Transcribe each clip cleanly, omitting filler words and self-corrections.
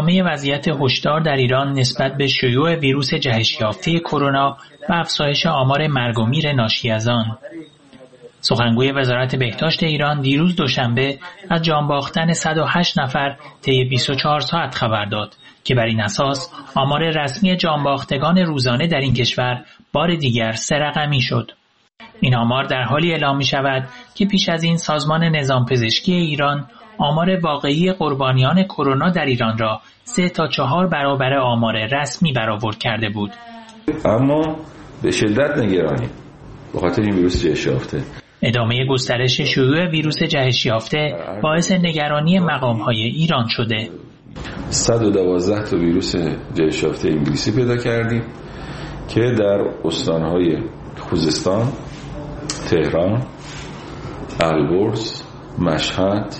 ادامه وضعیت هشدار در ایران نسبت به شیوع ویروس جهش یافته کرونا و افزایش آمار مرگ و میر ناشی از آن. سخنگوی وزارت بهداشت ایران دیروز دوشنبه از جان باختن 108 نفر طی 24 ساعت خبر داد که بر این اساس آمار رسمی جان باختگان روزانه در این کشور بار دیگر 3 رقمی شد. این آمار در حالی اعلام می شود که پیش از این سازمان نظام پزشکی ایران آمار واقعی قربانیان کرونا در ایران را 3 تا 4 برابر آمار رسمی برآورد کرده بود. اما به شدت نگرانیم به خاطر این ویروس جهش یافته. ادامه گسترش شیوع ویروس جهش یافته باعث نگرانی مقام‌های ایران شده. 112 تا ویروس جهش یافته انگلیسی پیدا کردیم که در استان‌های خوزستان، تهران، البرز، مشهد،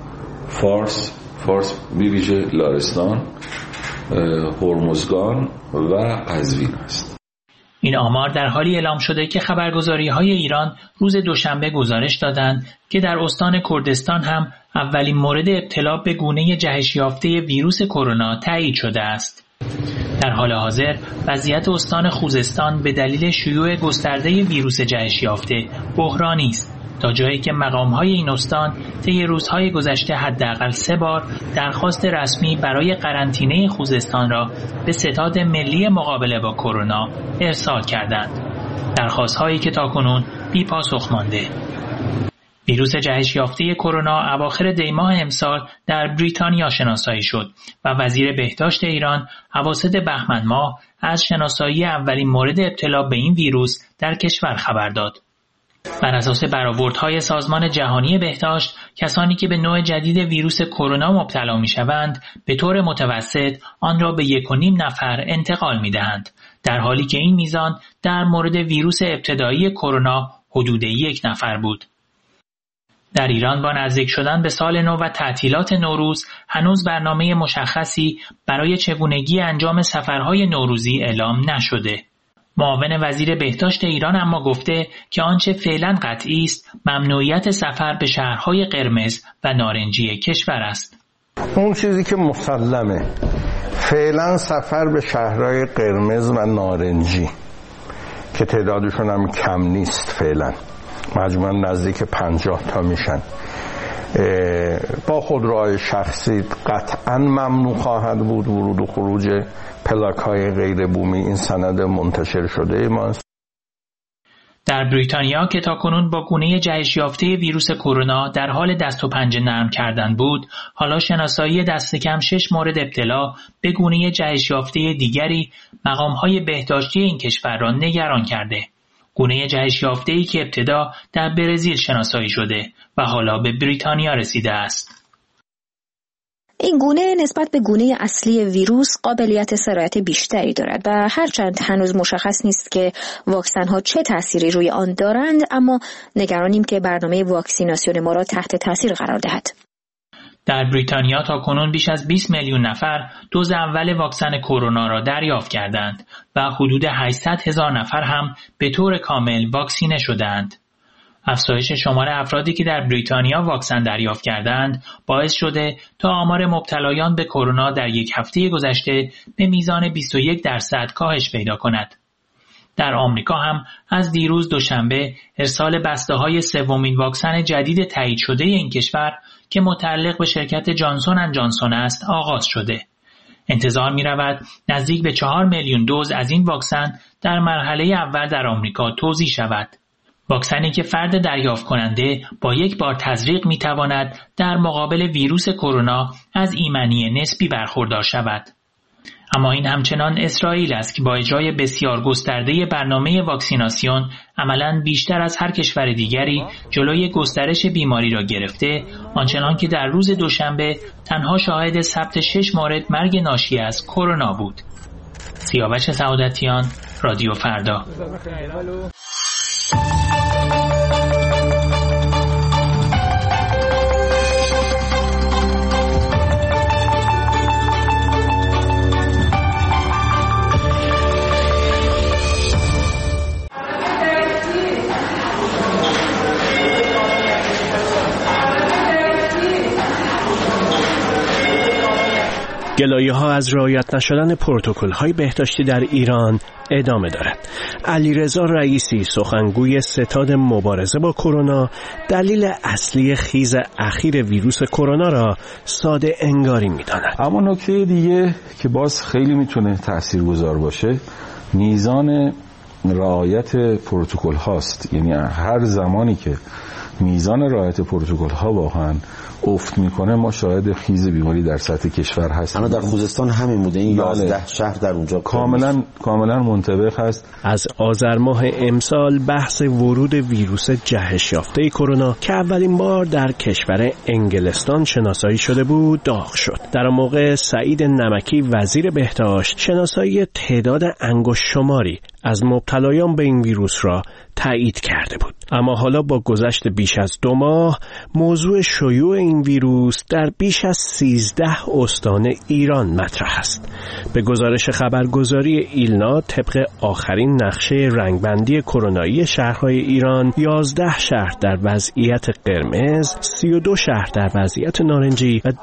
فارس بیویژه لارستان، هرمزگان و قزوین است. این آمار در حالی اعلام شده که خبرگزاری‌های ایران روز دوشنبه گزارش دادند که در استان کردستان هم اولین مورد ابتلا به گونه جهش یافته ویروس کرونا تایید شده است. در حال حاضر وضعیت استان خوزستان به دلیل شیوع گسترده ویروس جهش یافته بحرانی است، تا جایی که مقام‌های این استان طی روزهای گذشته حداقل 3 بار درخواست رسمی برای قرنطینه خوزستان را به ستاد ملی مقابله با کرونا ارسال کردند. درخواست‌هایی که تاکنون بی پاسخ مانده. ویروس جهش یافته کرونا اواخر دی ماه امسال در بریتانیا شناسایی شد و وزیر بهداشت ایران اواسط بهمن ماه از شناسایی اولین مورد ابتلا به این ویروس در کشور خبر داد. بر اساس برآوردهای سازمان جهانی بهداشت، کسانی که به نوع جدید ویروس کرونا مبتلا می‌شوند، به طور متوسط آن را به 1.5 نفر انتقال می‌دهند، در حالی که این میزان در مورد ویروس ابتدایی کرونا حدود 1 نفر بود. در ایران با نزدیک شدن به سال نو و تعطیلات نوروز هنوز برنامه مشخصی برای چگونگی انجام سفرهای نوروزی اعلام نشده. معاون وزیر بهداشت ایران اما گفته که آنچه فعلا قطعی است ممنوعیت سفر به شهرهای قرمز و نارنجی کشور است. اون چیزی که مسلمه فعلا سفر به شهرهای قرمز و نارنجی که تعدادشون هم کم نیست، فعلا مجموعاً نزدیک 50 تا میشن، با خودروهای شخصی قطعاً ممنوع خواهد بود ورود و خروج پلاک‌های غیر بومی. این سند منتشر شده ماست. در بریتانیا که تاکنون با گونه جهش یافته ویروس کرونا در حال دست و پنجه نرم کردن بود، حالا شناسایی دست کم 6 مورد ابتلا به گونه جهش یافته دیگری مقام‌های بهداشتی این کشور را نگران کرده. گونه جهش یافته‌ای که ابتدا در برزیل شناسایی شده و حالا به بریتانیا رسیده است. این گونه نسبت به گونه اصلی ویروس قابلیت سرایت بیشتری دارد و هرچند هنوز مشخص نیست که واکسن‌ها چه تأثیری روی آن دارند، اما نگرانیم که برنامه واکسیناسیون ما را تحت تأثیر قرار دهد. در بریتانیا تاکنون بیش از 20 میلیون نفر دوز اول واکسن کرونا را دریافت کردند و حدود 800,000 نفر هم به طور کامل واکسینه شدند. افزایش شمار افرادی که در بریتانیا واکسن دریافت کردند باعث شده تا آمار مبتلایان به کرونا در 1 هفته گذشته به میزان 21% کاهش پیدا کند. در آمریکا هم از دیروز دوشنبه ارسال بسته‌های 3مین واکسن جدید تایید شده این کشور که متعلق به شرکت جانسون اند جانسون است آغاز شده. انتظار می‌رود نزدیک به 4 میلیون دوز از این واکسن در مرحله اول در آمریکا توزیع شود. واکسنی که فرد دریافت کننده با 1 بار تزریق می‌تواند در مقابل ویروس کرونا از ایمنی نسبی برخوردار شود. اما این همچنان اسرائیل است که با اجرای بسیار گسترده برنامه واکسیناسیون عملاً بیشتر از هر کشور دیگری جلوی گسترش بیماری را گرفته، آنچنان که در روز دوشنبه تنها شاهد ثبت 6 مورد مرگ ناشی از کرونا بود. سیاوش سعادتیان، رادیو فردا. گلایه‌ها از رعایت نشدن پروتکل‌های بهداشتی در ایران ادامه دارد. علیرضا رئیسی سخنگوی ستاد مبارزه با کرونا دلیل اصلی خیز اخیر ویروس کرونا را ساده انگاری می‌داند. اما نکته دیگه که باز خیلی میتونه تاثیرگذار باشه میزان رعایت پروتکل هاست. یعنی هر زمانی که میزان رعایت پروتکل ها واقعا افت میکنه ما شاهد خیز بیماری در سطح کشور هستیم. اما در خوزستان همین بوده، این 11 شهر در اونجا کاملا منطبق هست. از آذر ماه امسال بحث ورود ویروس جهش یافته کرونا که اولین بار در کشور انگلستان شناسایی شده بود داغ شد. در آن موقع سعید نمکی وزیر بهداشت شناسایی تعداد انگشت شماری از مبتلایان به این ویروس را تایید کرده بود. اما حالا با گذشت بیش از 2 ماه موضوع شیوع این ویروس در بیش از 13 استان ایران مطرح است. به گزارش خبرگزاری ایلنا طبق آخرین نقشه رنگبندی کرونایی شهرهای ایران 11 شهر در وضعیت قرمز، 32 شهر در وضعیت نارنجی و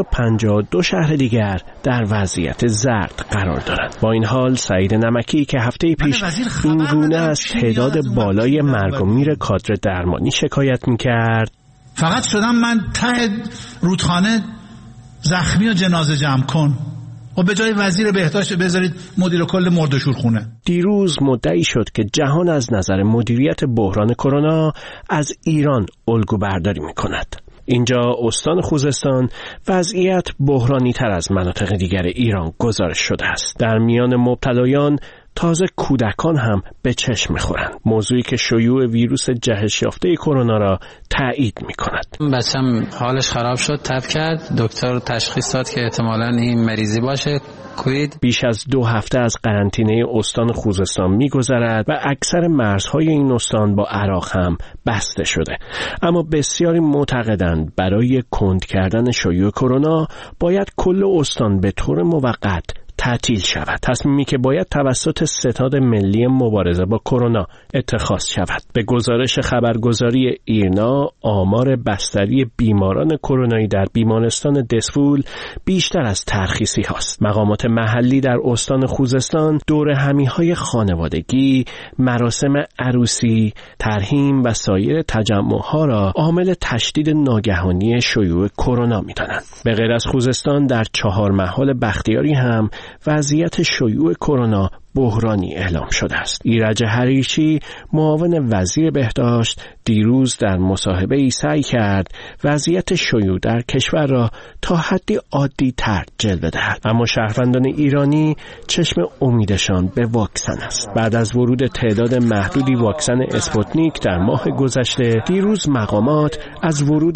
252 شهر دیگر در وضعیت زرد قرار دارند. با این حال سعید نمکی که هفته پیش این گونه از تعداد بالای مرگ و میر کادر درمانی شکایت میکرد، فقط شدم من ته رودخانه زخمی و جنازه جمع کن و به جای وزیر بهداشت بذارید مدیر کل مرده‌شورخونه. دیروز مدعی شد که جهان از نظر مدیریت بحران کرونا از ایران الگو برداری میکند. اینجا استان خوزستان وضعیت بحرانی تر از مناطق دیگر ایران گزارش شده است. در میان مبتلایان تازه کودکان هم به چشم می‌خورند، موضوعی که شیوع ویروس جهش یافته کرونا را تایید می‌کند. بچه‌م حالش خراب شد، تب کرد، دکتر تشخیص داد که احتمالاً این مریضی باشه، کوید. بیش از 2 هفته از قرنطینه استان خوزستان می‌گذرد و اکثر مرزهای این استان با عراق هم بسته شده. اما بسیاری معتقدند برای کند کردن شیوع کرونا باید کل استان به طور موقت تعطیل شود، تصمیمی که باید توسط ستاد ملی مبارزه با کرونا اتخاذ شود. به گزارش خبرگزاری ایرنا آمار بستری بیماران کرونایی در بیمارستان دسفول بیشتر از ترخیصی هاست. مقامات محلی در استان خوزستان دورهمی‌های خانوادگی، مراسم عروسی، ترحیم و سایر تجمع‌ها را عامل تشدید ناگهانی شیوع کرونا می‌دانند. به غیر از خوزستان در 4 محال بختیاری هم وضعیت شیوع کرونا بحرانی اعلام شده است. ایرج حریچی معاون وزیر بهداشت دیروز در مصاحبه‌ای سعی کرد وضعیت شیوع در کشور را تا حدی عادی تر جلوه دهد، اما شهروندان ایرانی چشم امیدشان به واکسن است. بعد از ورود تعداد محدودی واکسن اسپوتنیک در ماه گذشته، دیروز مقامات از ورود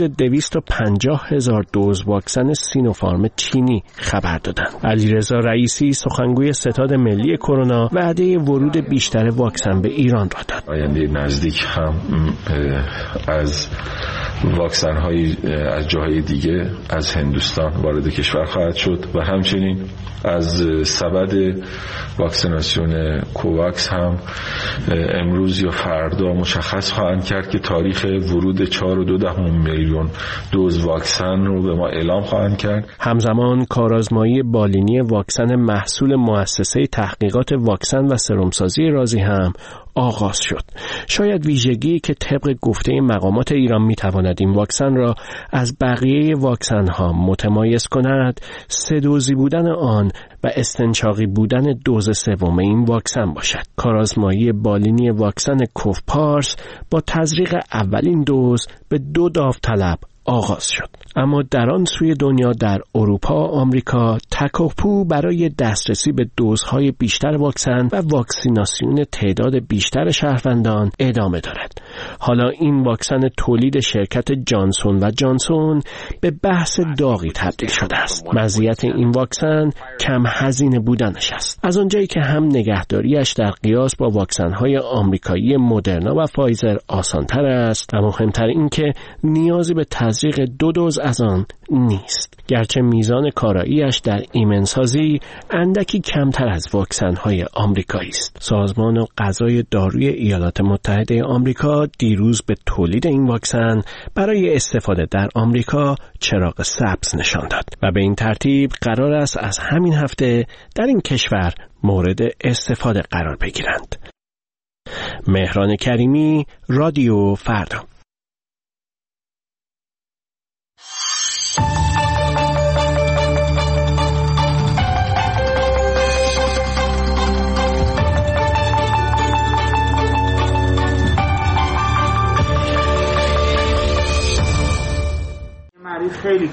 250,000 دوز واکسن سینوفارم چینی خبر دادند. علیرضا رئیسی سخنگوی ستاد ملی کرونا وعده ورود بیشتر واکسن به ایران را داد. آینده نزدیک هم از واکسن های از جاهای دیگه از هندوستان وارد کشور خواهد شد و همچنین از سبد واکسیناسیون کوواکس هم امروز یا فردا مشخص خواهند کرد که تاریخ ورود 4.2 میلیون دوز واکسن رو به ما اعلام خواهند کرد. همزمان کارآزمایی بالینی واکسن محصول مؤسسه تحقیقات واکسن و سرمسازی رازی هم آغاز شد. شاید ویژگی که طبق گفته مقامات ایران میتواند این واکسن را از بقیه واکسن ها متمایز کند 3 دوزی بودن آن و استنشاقی بودن دوز سوم این واکسن باشد. کارآزمایی بالینی واکسن کوفپارس با تزریق اولین دوز به 2 داوطلب آغاز شد. اما در آن سوی دنیا در اروپا و آمریکا تکاپو برای دسترسی به دوزهای بیشتر واکسن و واکسیناسیون تعداد بیشتر شهروندان ادامه دارد. حالا این واکسن تولید شرکت جانسون و جانسون به بحث داغی تبدیل شده است. مزیت این واکسن کم هزینه بودنش است. از آنجایی که هم نگهداریش در قیاس با واکسن‌های آمریکایی مدرنا و فایزر آسان‌تر است، و مهمتر این که نیازی به تزریق 2 دوز از آن نیست، گرچه میزان کاراییش در ایمنسازی اندکی کمتر از واکسن‌های آمریکایی است. سازمان غذای داروی ایالات متحده آمریکا دیروز به تولید این واکسن برای استفاده در آمریکا چراغ سبز نشان داد و به این ترتیب قرار است از همین هفته در این کشور مورد استفاده قرار بگیرند. مهران کریمی، رادیو فردا. مریض خیلی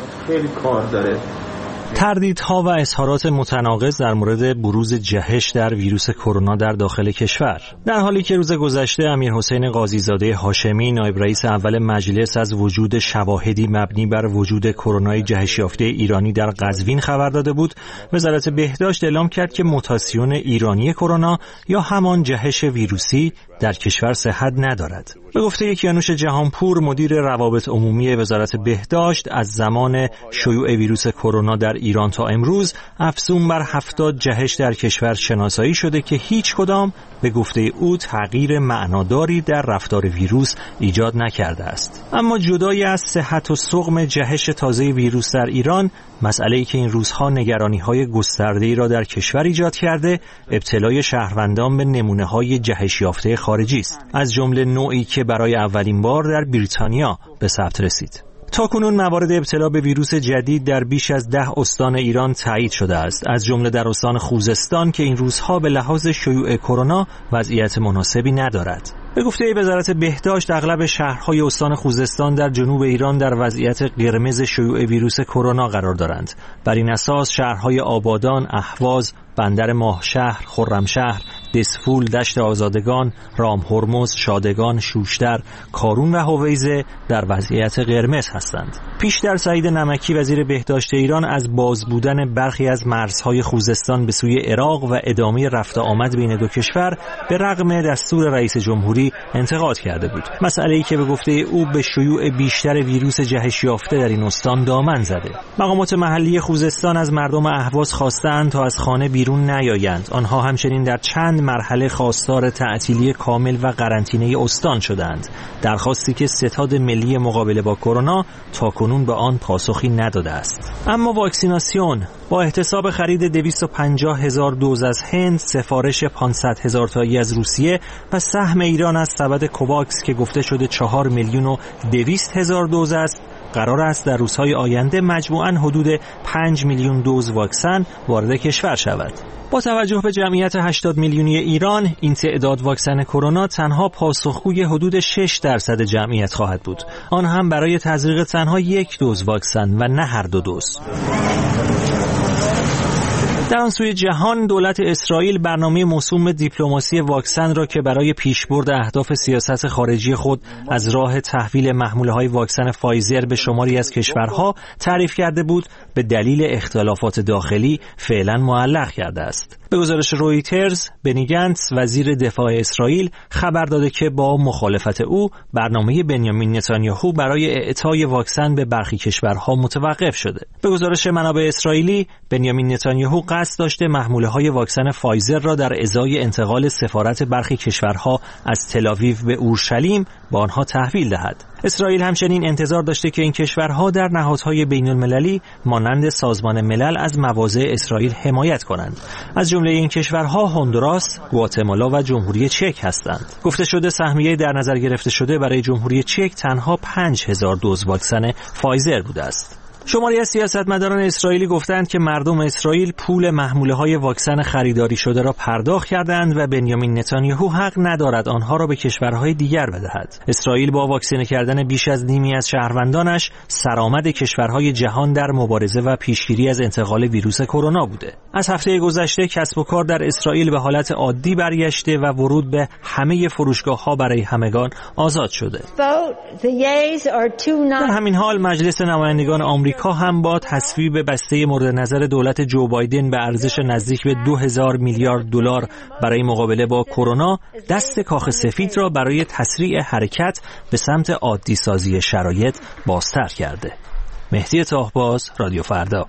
کار داره. تردیدها و اظهارات متناقض در مورد بروز جهش در ویروس کرونا در داخل کشور، در حالی که روز گذشته امیرحسین قاضیزاده هاشمی نایب رئیس اول مجلس از وجود شواهدی مبنی بر وجود کرونای جهش یافته ایرانی در قزوین خبر داده بود، وزارت بهداشت اعلام کرد که موتاسیون ایرانی کرونا یا همان جهش ویروسی در کشور صحت ندارد. به گفته کیانوش جهانپور مدیر روابط عمومی وزارت بهداشت، از زمان شیوع ویروس کرونا در ایران تا امروز افزون بر 70 جهش در کشور شناسایی شده که هیچ کدام به گفته او تغییر معناداری در رفتار ویروس ایجاد نکرده است. اما جدای از صحت و سقم جهش تازه ویروس در ایران، مسئله‌ای که این روزها نگرانی‌های گسترده‌ای را در کشور ایجاد کرده، ابتلای شهروندان به نمونه‌های جهش یافته خارجی است، از جمله نوعی که برای اولین بار در بریتانیا به ثبت رسید. تاکنون موارد ابتلا به ویروس جدید در بیش از 10 استان ایران تایید شده است، از جمله در استان خوزستان که این روزها به لحاظ شیوع کرونا وضعیت مناسبی ندارد. به گفته وزارت بهداشت، اغلب شهرهای استان خوزستان در جنوب ایران در وضعیت قرمز شیوع ویروس کرونا قرار دارند. بر این اساس شهرهای آبادان، اهواز، بندر ماهشهر، خرمشهر، دسفول، دشت آزادگان، رامهرمز، شادگان، شوشتر، کارون و هویزه در وضعیت قرمز هستند. پیشتر سعید نمکی وزیر بهداشت ایران از باز بودن برخی از مرزهای خوزستان به سوی عراق و ادامه رفت آمد بین دو کشور به رغم دستور رئیس جمهوری انتقاد کرده بود، مسئله‌ای که به گفته او به شیوع بیشتر ویروس جهش یافته در این استان دامن زده. مقامات محلی خوزستان از مردم اهواز خواستند تا از خانه بیرون نیایند. آنها همچنین در چند مرحله خواستار تعطیلی کامل و قرنطینه استان شدند، درخواستی که ستاد ملی مقابله با کرونا تاکنون به آن پاسخی نداده است. اما واکسیناسیون با احتساب خرید 250,000 دوز از هند، سفارش 500,000 تایی از روسیه و سهم ایران از سبد کوواکس که گفته شده 4,200,000 دوز است، قرار است در روزهای آینده مجموعاً حدود 5 میلیون دوز واکسن وارد کشور شود. با توجه به جمعیت 80 میلیونی ایران، این تعداد واکسن کرونا تنها پاسخگوی حدود 6% جمعیت خواهد بود، آن هم برای تزریق تنها 1 دوز واکسن و نه هر 2 دوز. در آن سوی جهان، دولت اسرائیل برنامه موسوم دیپلماسی واکسن را که برای پیشبرد اهداف سیاست خارجی خود از راه تحویل محموله‌های واکسن فایزر به شماری از کشورها تعریف کرده بود، به دلیل اختلافات داخلی فعلا معلق کرده است. به گزارش رویترز، بنی گنتس وزیر دفاع اسرائیل خبر داده که با مخالفت او برنامه بنیامین نتانیاهو برای اعطای واکسن به برخی کشورها متوقف شده. به گزارش منابع اسرائیلی، بنیامین نتانیاهو قصد داشته محموله‌های واکسن فایزر را در ازای انتقال سفارت برخی کشورها از تل‌آویو به اورشلیم به آنها تحویل دهد. اسرائیل همچنین انتظار داشته که این کشورها در نهادهای بین‌المللی مانند سازمان ملل از مواضع اسرائیل حمایت کنند. از جمله این کشورها هندوراس، گواتمالا و جمهوری چک هستند. گفته شده سهمیه در نظر گرفته شده برای جمهوری چک تنها 5,000 دوز واکسن فایزر بوده است. شماری از سیاستمداران اسرائیلی گفتند که مردم اسرائیل پول محموله‌های واکسن خریداری شده را پرداخت کردند و بنیامین نتانیاهو حق ندارد آنها را به کشورهای دیگر بدهد. اسرائیل با واکسینه کردن بیش از نیمی از شهروندانش سرآمد کشورهای جهان در مبارزه و پیشگیری از انتقال ویروس کرونا بوده. از هفته گذشته کسب و کار در اسرائیل به حالت عادی برگشته و ورود به همه فروشگاه‌ها برای همگان آزاد شده. در همین حال مجلس نمایندگان آمریکا آمریکا هم با تصویب بسته مورد نظر دولت جو بایدن به ارزش نزدیک به 2000 میلیارد دلار برای مقابله با کرونا دست کاخ سفید را برای تسریع حرکت به سمت عادی سازی شرایط بازتر کرده. مهدی طاهباز، رادیو فردا.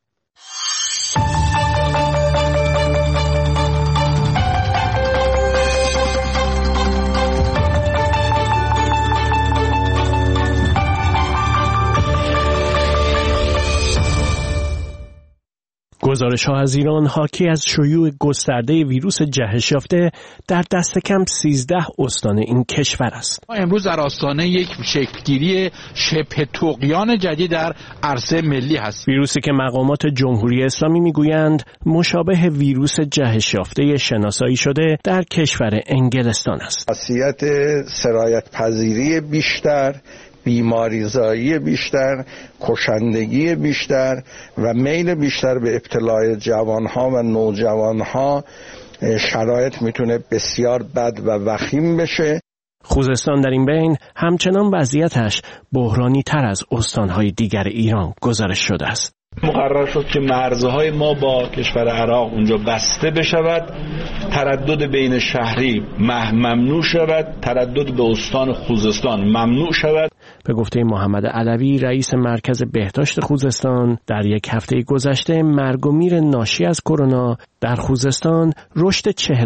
گزارش‌ها از ایران حاکی از شیوع گسترده ویروس جهش یافته در دست کم 13 استان این کشور است. ما امروز در آستانه یک شکلگیری شبه طغیان جدید در عرصه ملی هست. ویروسی که مقامات جمهوری اسلامی میگویند مشابه ویروس جهش یافته شناسایی شده در کشور انگلستان است. خاصیت سرایت پذیری بیشتر، بیماریزایی بیشتر، کشندگی بیشتر و میل بیشتر به ابتلاع جوانها و نوجوانها، شرایط میتونه بسیار بد و وخیم بشه. خوزستان در این بین همچنان وضعیتش بحرانی تر از استانهای دیگر ایران گزارش شده است. مقرر شد که مرزهای ما با کشور عراق اونجا بسته بشود، تردد بین شهری ممنوع شود، تردد به استان خوزستان ممنوع شود. به گفته محمد علوی رئیس مرکز بهداشت خوزستان، در یک هفته گذشته مرگ و میر ناشی از کرونا در خوزستان رشد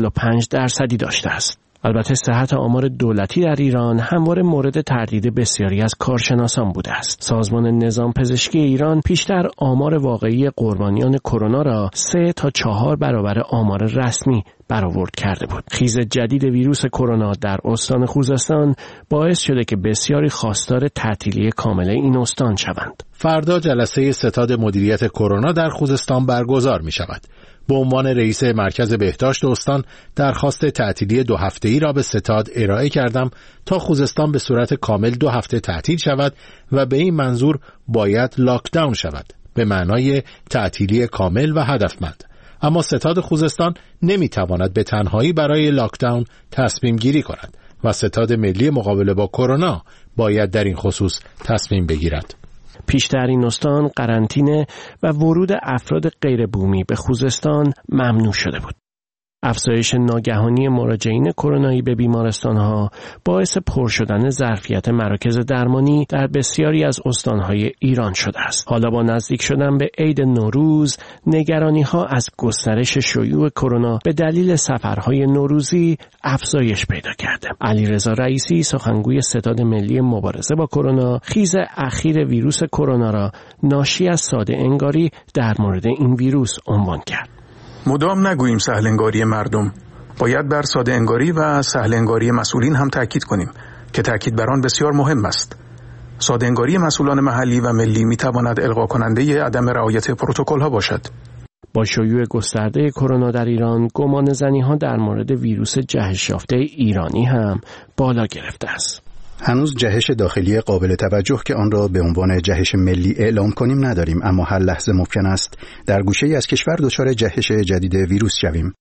45% داشته است. البته صحت آمار دولتی در ایران همواره مورد تردید بسیاری از کارشناسان بوده است. سازمان نظام پزشکی ایران پیشتر آمار واقعی قربانیان کرونا را 3 تا 4 برابر آمار رسمی برآورد کرده بود. خیز جدید ویروس کرونا در استان خوزستان باعث شده که بسیاری خواستار تعطیلی کامل این استان شوند. فردا جلسه ستاد مدیریت کرونا در خوزستان برگزار می شود. به عنوان رئیس مرکز بهداشت استان درخواست تعطیلی 2 هفته‌ای را به ستاد ارائه کردم تا خوزستان به صورت کامل 2 هفته تعطیل شود و به این منظور باید لاکداون شود، به معنای تعطیلی کامل و هدفمند. اما ستاد خوزستان نمیتواند به تنهایی برای لاکداون تصمیم گیری کند و ستاد ملی مقابله با کرونا باید در این خصوص تصمیم بگیرد. پیشتر این استان قرنطینه و ورود افراد غیر بومی به خوزستان ممنوع شده بود. افزایش ناگهانی مراجعین کرونایی به بیمارستانها باعث پر شدن ظرفیت مراکز درمانی در بسیاری از استانهای ایران شده است. حالا با نزدیک شدن به عید نوروز، نگرانی‌ها از گسترش شیوع کرونا به دلیل سفرهای نوروزی افزایش پیدا کرده. علیرضا رئیسی، سخنگوی ستاد ملی مبارزه با کرونا، خیز اخیر ویروس کرونا را ناشی از ساده انگاری در مورد این ویروس عنوان کرد. مدام نگوییم سهل انگاری مردم، باید بر ساده انگاری و سهل انگاری مسئولین هم تاکید کنیم که تاکید بر آن بسیار مهم است. ساده انگاری مسئولان محلی و ملی میتواند القا کننده عدم رعایت پروتکل ها باشد. با شیوع گسترده کرونا در ایران، گمان زنی‌ها در مورد ویروس جهش یافته ایرانی هم بالا گرفته است. هنوز جهش داخلی قابل توجه که آن را به عنوان جهش ملی اعلام کنیم نداریم، اما هر لحظه ممکن است در گوشه‌ای از کشور دچار جهش جدید ویروس شویم.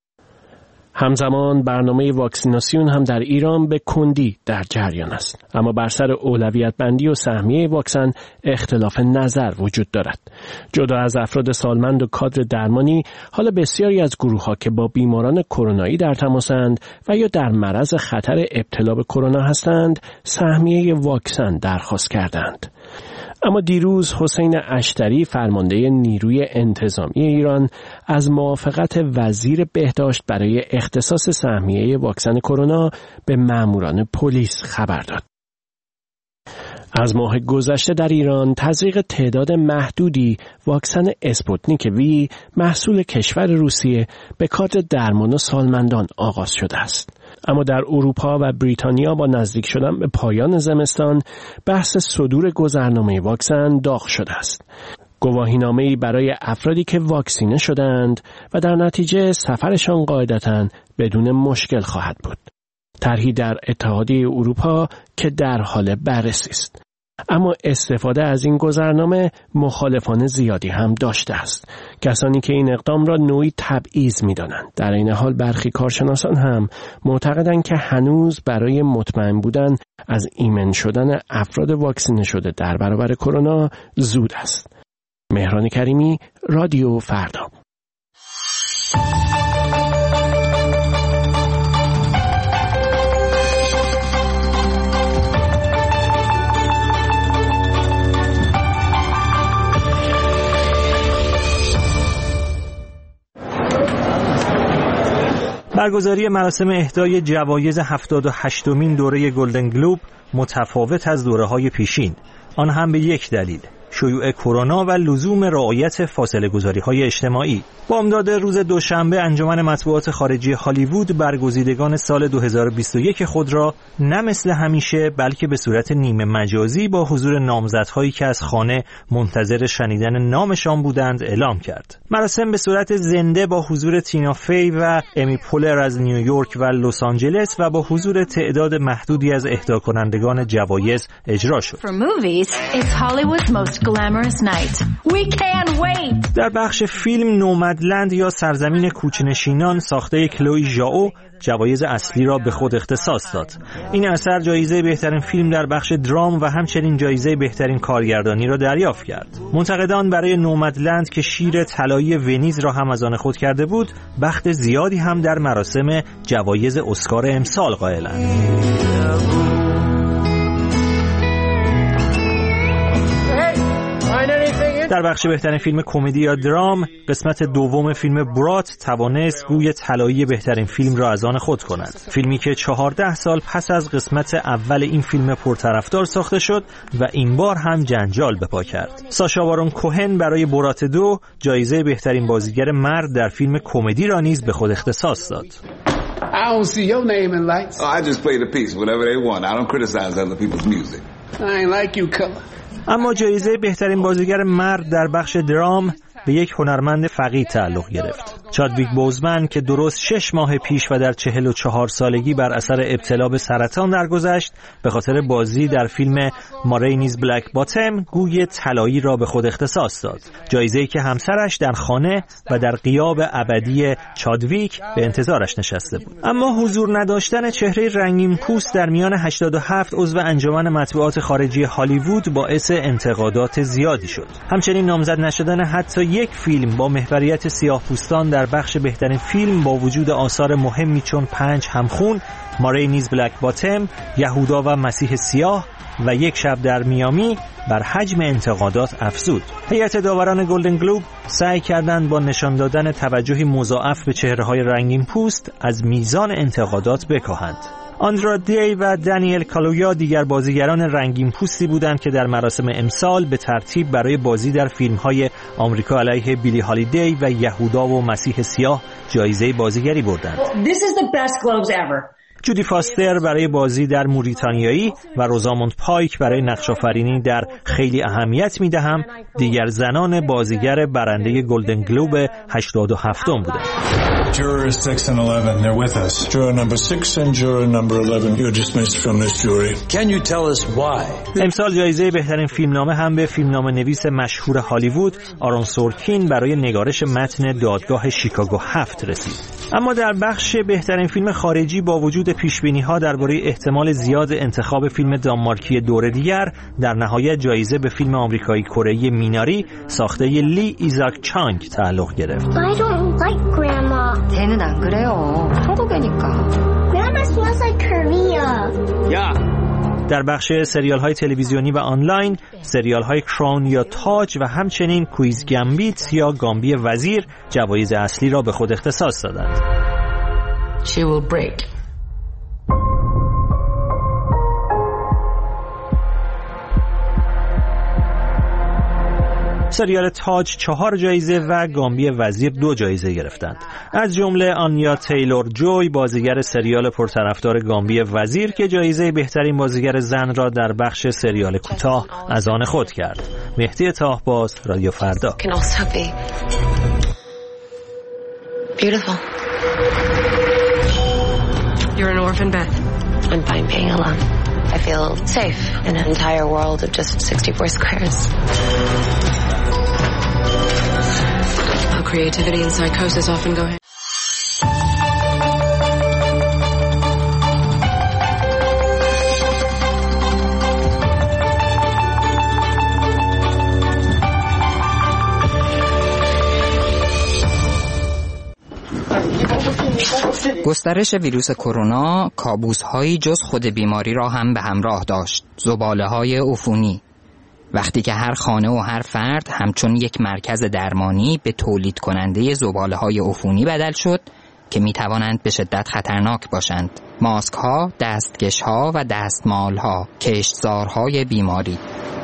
همزمان برنامه واکسیناسیون هم در ایران به کندی در جریان است، اما بر سر اولویت بندی و سهمیه واکسن اختلاف نظر وجود دارد. جدا از افراد سالمند و کادر درمانی، حالا بسیاری از گروه‌ها که با بیماران کرونایی در تماسند و یا در معرض خطر ابتلا به کرونا هستند، سهمیه واکسن درخواست کردند. اما دیروز حسین اشتری، فرمانده نیروی انتظامی ایران، از موافقت وزیر بهداشت برای اختصاص سهمیه واکسن کرونا به ماموران پلیس خبر داد. از ماه گذشته در ایران تزریق تعداد محدودی واکسن اسپوتنیک وی محصول کشور روسیه به کادر درمان و سالمندان آغاز شده است. اما در اروپا و بریتانیا با نزدیک شدن به پایان زمستان بحث صدور گذرنامه واکسن داغ شده است. گواهینامه‌ای برای افرادی که واکسینه شدند و در نتیجه سفرشان قاعدتاً بدون مشکل خواهد بود. طرحی در اتحادیه اروپا که در حال بررسی است. اما استفاده از این گذرنامه مخالفان زیادی هم داشته است. کسانی که این اقدام را نوعی تبعیض می‌دانند. در این حال برخی کارشناسان هم معتقدند که هنوز برای مطمئن بودن از ایمن شدن افراد واکسینه شده در برابر کرونا زود است. مهران کریمی، رادیو فردا. برگزاری مراسم اهدای جوایز 78مین دوره گلدن گلوب متفاوت از دوره‌های پیشین، آن هم به یک دلیل: شیوع کرونا و لزوم رعایت فاصله‌گذاری‌های اجتماعی. بامداد روز دوشنبه انجمن مطبوعات خارجی هالیوود برگزیدگان سال 2021 خود را نه مثل همیشه بلکه به صورت نیمه مجازی با حضور نامزدهایی که از خانه منتظر شنیدن نامشان بودند اعلام کرد. مراسم به صورت زنده با حضور تینا فی و امی پولر از نیویورک و لس آنجلس و با حضور تعداد محدودی از اهدا کنندگان جوایز اجرا شد. در بخش فیلم نومدلند یا سرزمین کوچ‌نشینان ساخته کلوی ژائو جوایز اصلی را به خود اختصاص داد. این اثر جایزه بهترین فیلم در بخش درام و همچنین جایزه بهترین کارگردانی را دریافت کرد. منتقدان برای نومدلند که شیر طلایی ونیز را هم از آن خود کرده بود، بخت زیادی هم در مراسم جوایز اسکار امسال قائلند. در بخش بهترین فیلم کمدی یا درام، قسمت دوم فیلم برات توانست گوی طلایی بهترین فیلم را از آن خود کند. فیلمی که 14 سال پس از قسمت اول این فیلم پرطرفدار ساخته شد و این بار هم جنجال به پا کرد. ساشا بارون کوهن برای برات 2 جایزه بهترین بازیگر مرد در فیلم کمدی را نیز به خود اختصاص داد. I don't see your name in lights. Oh, I just play the piece whatever they want. I don't criticize other people's music. I ain't like you color. اما جایزه بهترین بازیگر مرد در بخش درام به یک هنرمند فقید تعلق گرفت. چادویک بوزمن که درست 6 ماه پیش و در 44 سالگی بر اثر ابتلا به سرطان درگذشت، به خاطر بازی در فیلم مارینیز بلک باتم گوی طلایی را به خود اختصاص داد. جایزه‌ای که همسرش در خانه و در غیاب ابدی چادویک به انتظارش نشسته بود. اما حضور نداشتن چهره رنگین پوست در میان 87 عضو انجمن مطبوعات خارجی هالیوود باعث انتقادات زیادی شد. همچنین نامزد نشدن حتی یک فیلم با محوریت سیاه‌پوستان در بخش بهترین فیلم با وجود آثار مهمی چون 5 همخون، مارینیز بلک باتم، یهودا و مسیح سیاه و یک شب در میامی بر حجم انتقادات افزود. هیئت داوران گلدن گلوب سعی کردند با نشان دادن توجهی مضاعف به چهره‌های رنگین پوست از میزان انتقادات بکاهند. آندرا دی و دانیل کالویا دیگر بازیگران رنگین پوستی بودند که در مراسم امسال به ترتیب برای بازی در فیلم‌های آمریکا علیه بیلی هالیدی و یهودا و مسیح سیاه جایزه بازیگری بردند. This is the best globes ever. جودی فاستر برای بازی در موریتانیایی و روزاموند پایک برای نقش‌آفرینی در خیلی اهمیت می‌دهم دیگر زنان بازیگر برنده گلدن گلوب 87 بودند. Jurors 6 and 11, they're with us. Juror number 6 and juror number 11, you're dismissed from this jury. Can you tell us why? امسال جایزه بهترین فیلمنامه هم به فیلمنامه‌نویس مشهور هالیوود آرون سورکین برای نگارش متن دادگاه شیکاگو 7 رسید. اما در بخش بهترین فیلم خارجی با وجود پیشبینی‌ها درباره احتمال زیاد انتخاب فیلم دانمارکی دور دیگر، در نهایت جایزه به فیلم آمریکایی کره‌ای میناری ساخته لی ایزاک چانگ تعلق گرفت. I don't like grandma. 쟤는 안 그래요. 한국애니까. Grandma smells like Korea. Yeah. در بخش سریال‌های تلویزیونی و آنلاین، سریال‌های کراون یا تاج و همچنین کویز گامبیت یا گامبی وزیر جوایز اصلی را به خود اختصاص دادند. She will break. سریال تاج 4 جایزه و گامبی وزیر 2 جایزه گرفتند. از جمله آنیا تیلور جوی بازیگر سریال پرطرفدار گامبی وزیر که جایزه بهترین بازیگر زن را در بخش سریال کوتاه از آن خود کرد. مهدی طاهباز، رادیو فردا. Beautiful. You're an orphan, Beth. I'm fine being alone. I feel safe in an entire world of just 64 squares. How creativity and psychosis often go hand. گسترش ویروس کرونا کابوس‌هایی جز خود بیماری را هم به همراه داشت. زباله‌های عفونی. وقتی که هر خانه و هر فرد همچون یک مرکز درمانی به تولید کننده زباله‌های عفونی بدل شد که می‌توانند به شدت خطرناک باشند. ماسک‌ها، دستکش‌ها و دستمال‌ها، کشتزارهای بیماری.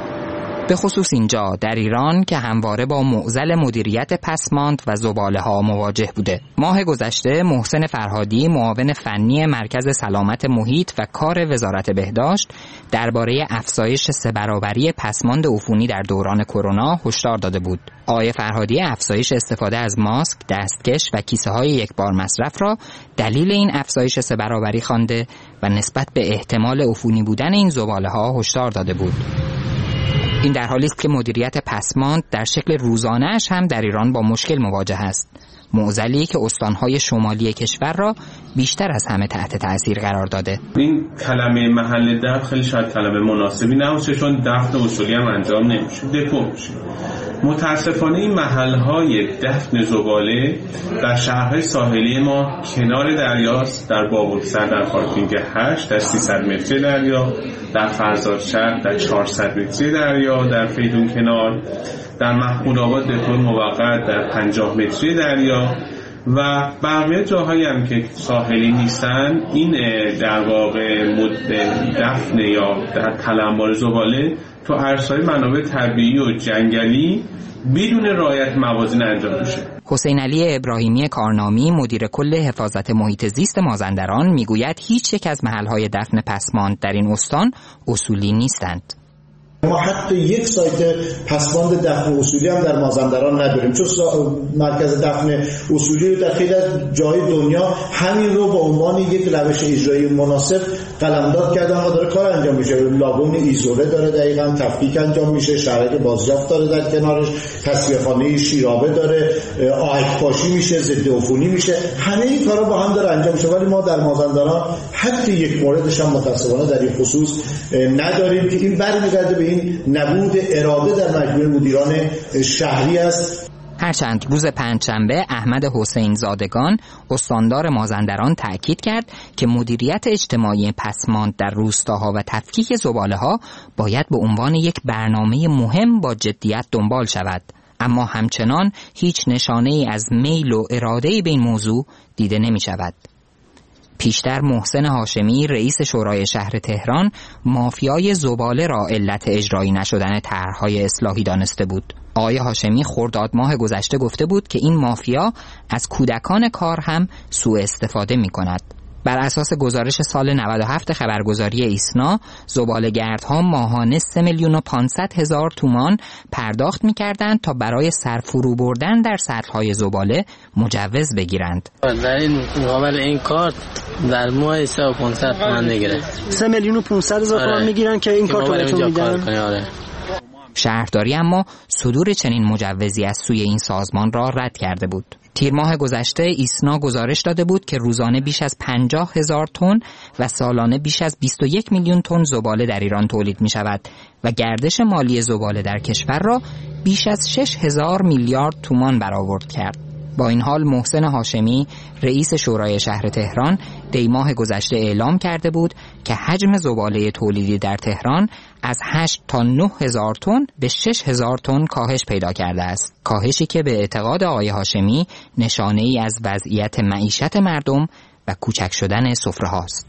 به خصوص اینجا در ایران که همواره با معضل مدیریت پسماند و زباله‌ها مواجه بوده. ماه گذشته محسن فرهادی معاون فنی مرکز سلامت محیط و کار وزارت بهداشت درباره افزایش 3 برابری پسماند عفونی در دوران کرونا هشدار داده بود. آقای فرهادی افزایش استفاده از ماسک، دستکش و کیسه‌های یکبار مصرف را دلیل این افزایش 3 برابری خوانده و نسبت به احتمال عفونی بودن این زباله‌ها هشدار داده بود. این در حالی است که مدیریت پسماند در شکل روزانه‌اش هم در ایران با مشکل مواجه است. معضلی که استان‌های شمالی کشور را بیشتر از همه تحت تأثیر قرار داده. این کلمه محل دفن خیلی شاید کلمه مناسبی نباشه چون دفن اصولی هم انجام نمیشه، دپو میشه. متاسفانه این محل‌های دفن زباله در شهرهای ساحلی ما کنار دریاست، در بابلسر، در پارکینگ 8، در 300 متری دریا، در فرزادشهر، در 400 متری دریا، در فیدون کنار، در محمود آباد به طور موقت در 50 متری دریا و بقیه جاهایی هم که ساحلی نیستن. این در واقع دفن یا در تلمبار زباله تو عرصه‌های منابع طبیعی و جنگلی بدون رعایت موازین انجام میشه. حسین علی ابراهیمی کارنامی مدیر کل حفاظت محیط زیست مازندران میگوید هیچ یک از محل‌های دفن پسماند در این استان اصولی نیستند. ما حتی یک سایت پسماند دفن اصولی هم در مازندران نداریم، چون مرکز دفن اصولی رو در خیلی از جای دنیا همین رو به عنوان یک روش اجرایی مناسب قلمداد کردن و داره کار انجام میشه. لاگون ایزوله داره، دقیقاً تفکیک انجام میشه، شرایط بازیافت داره در کنارش، تصفیه‌خانه شیرابه داره، آهک‌پاشی میشه، ضد عفونی میشه، همه این کارا با هم داره انجام میشه. ولی ما در مازندران حتی یک موردش هم متأسفانه در این خصوص نداریم که این برمیگرده به این نبود اراده در مجموعه مدیران شهری است. هرچند روز پنجشنبه احمد حسین زادگان استاندار مازندران تأکید کرد که مدیریت اجتماعی پسماند در روستاها و تفکیک زباله‌ها باید به عنوان یک برنامه مهم با جدیت دنبال شود، اما همچنان هیچ نشانه‌ای از میل و اراده‌ای به این موضوع دیده نمی‌شود. پیشتر محسن هاشمی رئیس شورای شهر تهران مافیای زباله را علت اجرایی نشدن طرح‌های اصلاحی دانسته بود. آقای هاشمی خرداد ماه گذشته گفته بود که این مافیا از کودکان کار هم سوء استفاده می‌کند. بر اساس گزارش سال 97 خبرگزاری ایسنا، زباله‌گردها ماهانه 3,500,000 تومان پرداخت می‌کردند تا برای سرفرو بردن در سطل‌های زباله مجوز بگیرند. در این مقابل این کار در ماه 3,500 تومان می‌گیره. 3,500,000 تومان می‌گیرن که این کار بهتون میدن. شهرداری اما صدور چنین مجوزی از سوی این سازمان را رد کرده بود. تیر ماه گذشته ایسنا گزارش داده بود که روزانه بیش از 50,000 تن و سالانه بیش از 21 میلیون تن زباله در ایران تولید می شود و گردش مالی زباله در کشور را بیش از 6,000 میلیارد تومان برآورد کرد. با این حال محسن هاشمی رئیس شورای شهر تهران دی ماه گذشته اعلام کرده بود که حجم زباله تولیدی در تهران از 8 تا 9,000 تن به 6,000 تن کاهش پیدا کرده است. کاهشی که به اعتقاد آقای هاشمی نشانه ای از وضعیت معیشت مردم و کوچک شدن سفره هاست.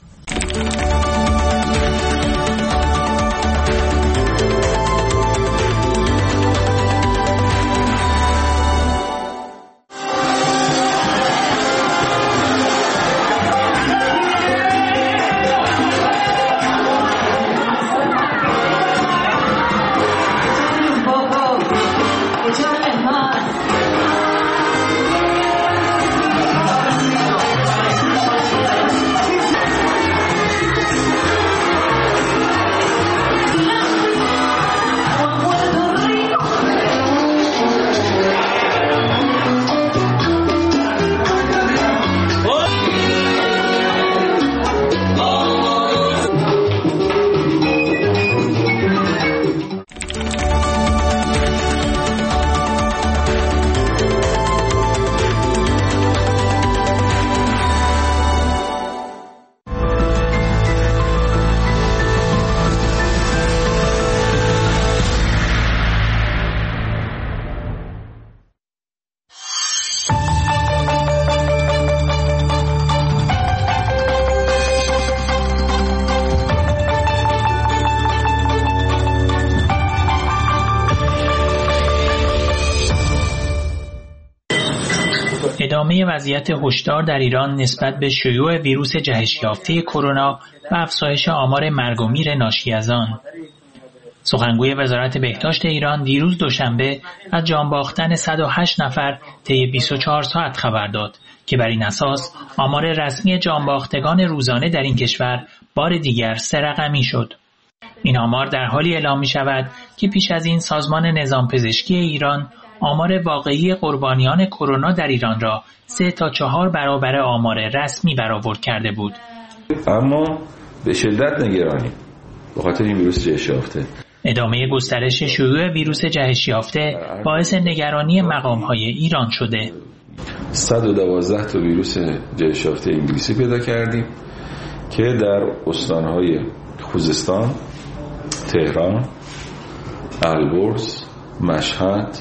ادامه وضعیت هشدار در ایران نسبت به شیوع ویروس جهش یافته کرونا و افزایش آمار مرگ و میر ناشی از آن. سخنگوی وزارت بهداشت ایران دیروز دوشنبه از جان باختن 108 نفر طی 24 ساعت خبر داد که بر این اساس آمار رسمی جان باختگان روزانه در این کشور بار دیگر 3 رقمی شد. این آمار در حالی اعلام می شود که پیش از این سازمان نظام پزشکی ایران آمار واقعی قربانیان کرونا در ایران را 3 تا 4 برابر آمار رسمی برآورد کرده بود. اما به شدت نگرانیم به خاطر این ویروس جهش یافته. ادامه گسترش شیوع ویروس جهش یافته باعث نگرانی مقام‌های ایران شده. 112 تا ویروس جهش یافته انگلیسی پیدا کردیم که در استان‌های خوزستان، تهران، البرز، مشهد،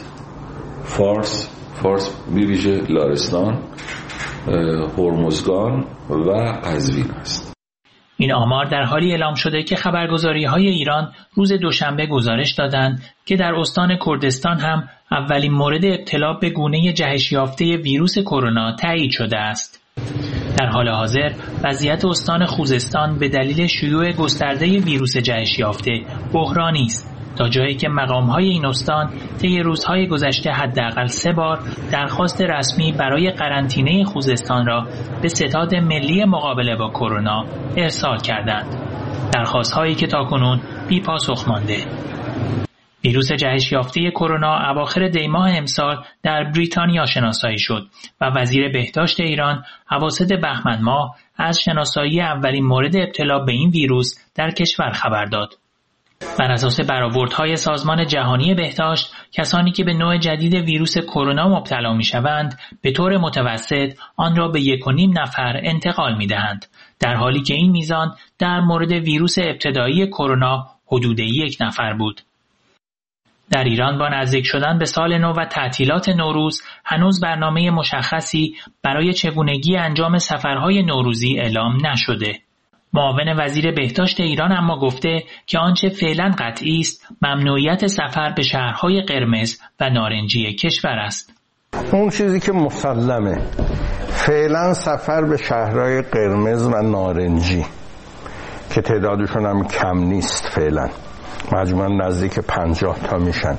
فارس بیویژه لارستان، هرمزگان و قزوین است. این آمار در حالی اعلام شده که خبرگزاری‌های ایران روز دوشنبه گزارش دادند که در استان کردستان هم اولین مورد ابتلا به گونه جهش یافته ویروس کرونا تایید شده است. در حال حاضر وضعیت استان خوزستان به دلیل شیوع گسترده ویروس جهش یافته بحرانی است، تا جایی که مقام‌های این استان طی روزهای گذشته حداقل 3 بار درخواست رسمی برای قرنطینه خوزستان را به ستاد ملی مقابله با کرونا ارسال کردند. درخواست‌هایی که تاکنون بی پاسخ مانده. ویروس جهش یافته کرونا اواخر دی ماه امسال در بریتانیا شناسایی شد و وزیر بهداشت ایران اواسط بهمن ماه از شناسایی اولین مورد ابتلا به این ویروس در کشور خبر داد. بر اساس برآوردهای سازمان جهانی بهداشت، کسانی که به نوع جدید ویروس کرونا مبتلا می‌شوند، به طور متوسط آن را به 1.5 نفر انتقال می‌دهند، در حالی که این میزان در مورد ویروس ابتدایی کرونا حدود 1 نفر بود. در ایران با نزدیک شدن به سال نو و تعطیلات نوروز هنوز برنامه مشخصی برای چگونگی انجام سفرهای نوروزی اعلام نشده. معاون وزیر بهداشت ایران اما گفته که آنچه فعلا قطعی است ممنوعیت سفر به شهرهای قرمز و نارنجی کشور است. اون چیزی که مسلمه فعلا سفر به شهرهای قرمز و نارنجی که تعدادشون هم کم نیست، فعلا مجموعاً نزدیک 50 تا میشن،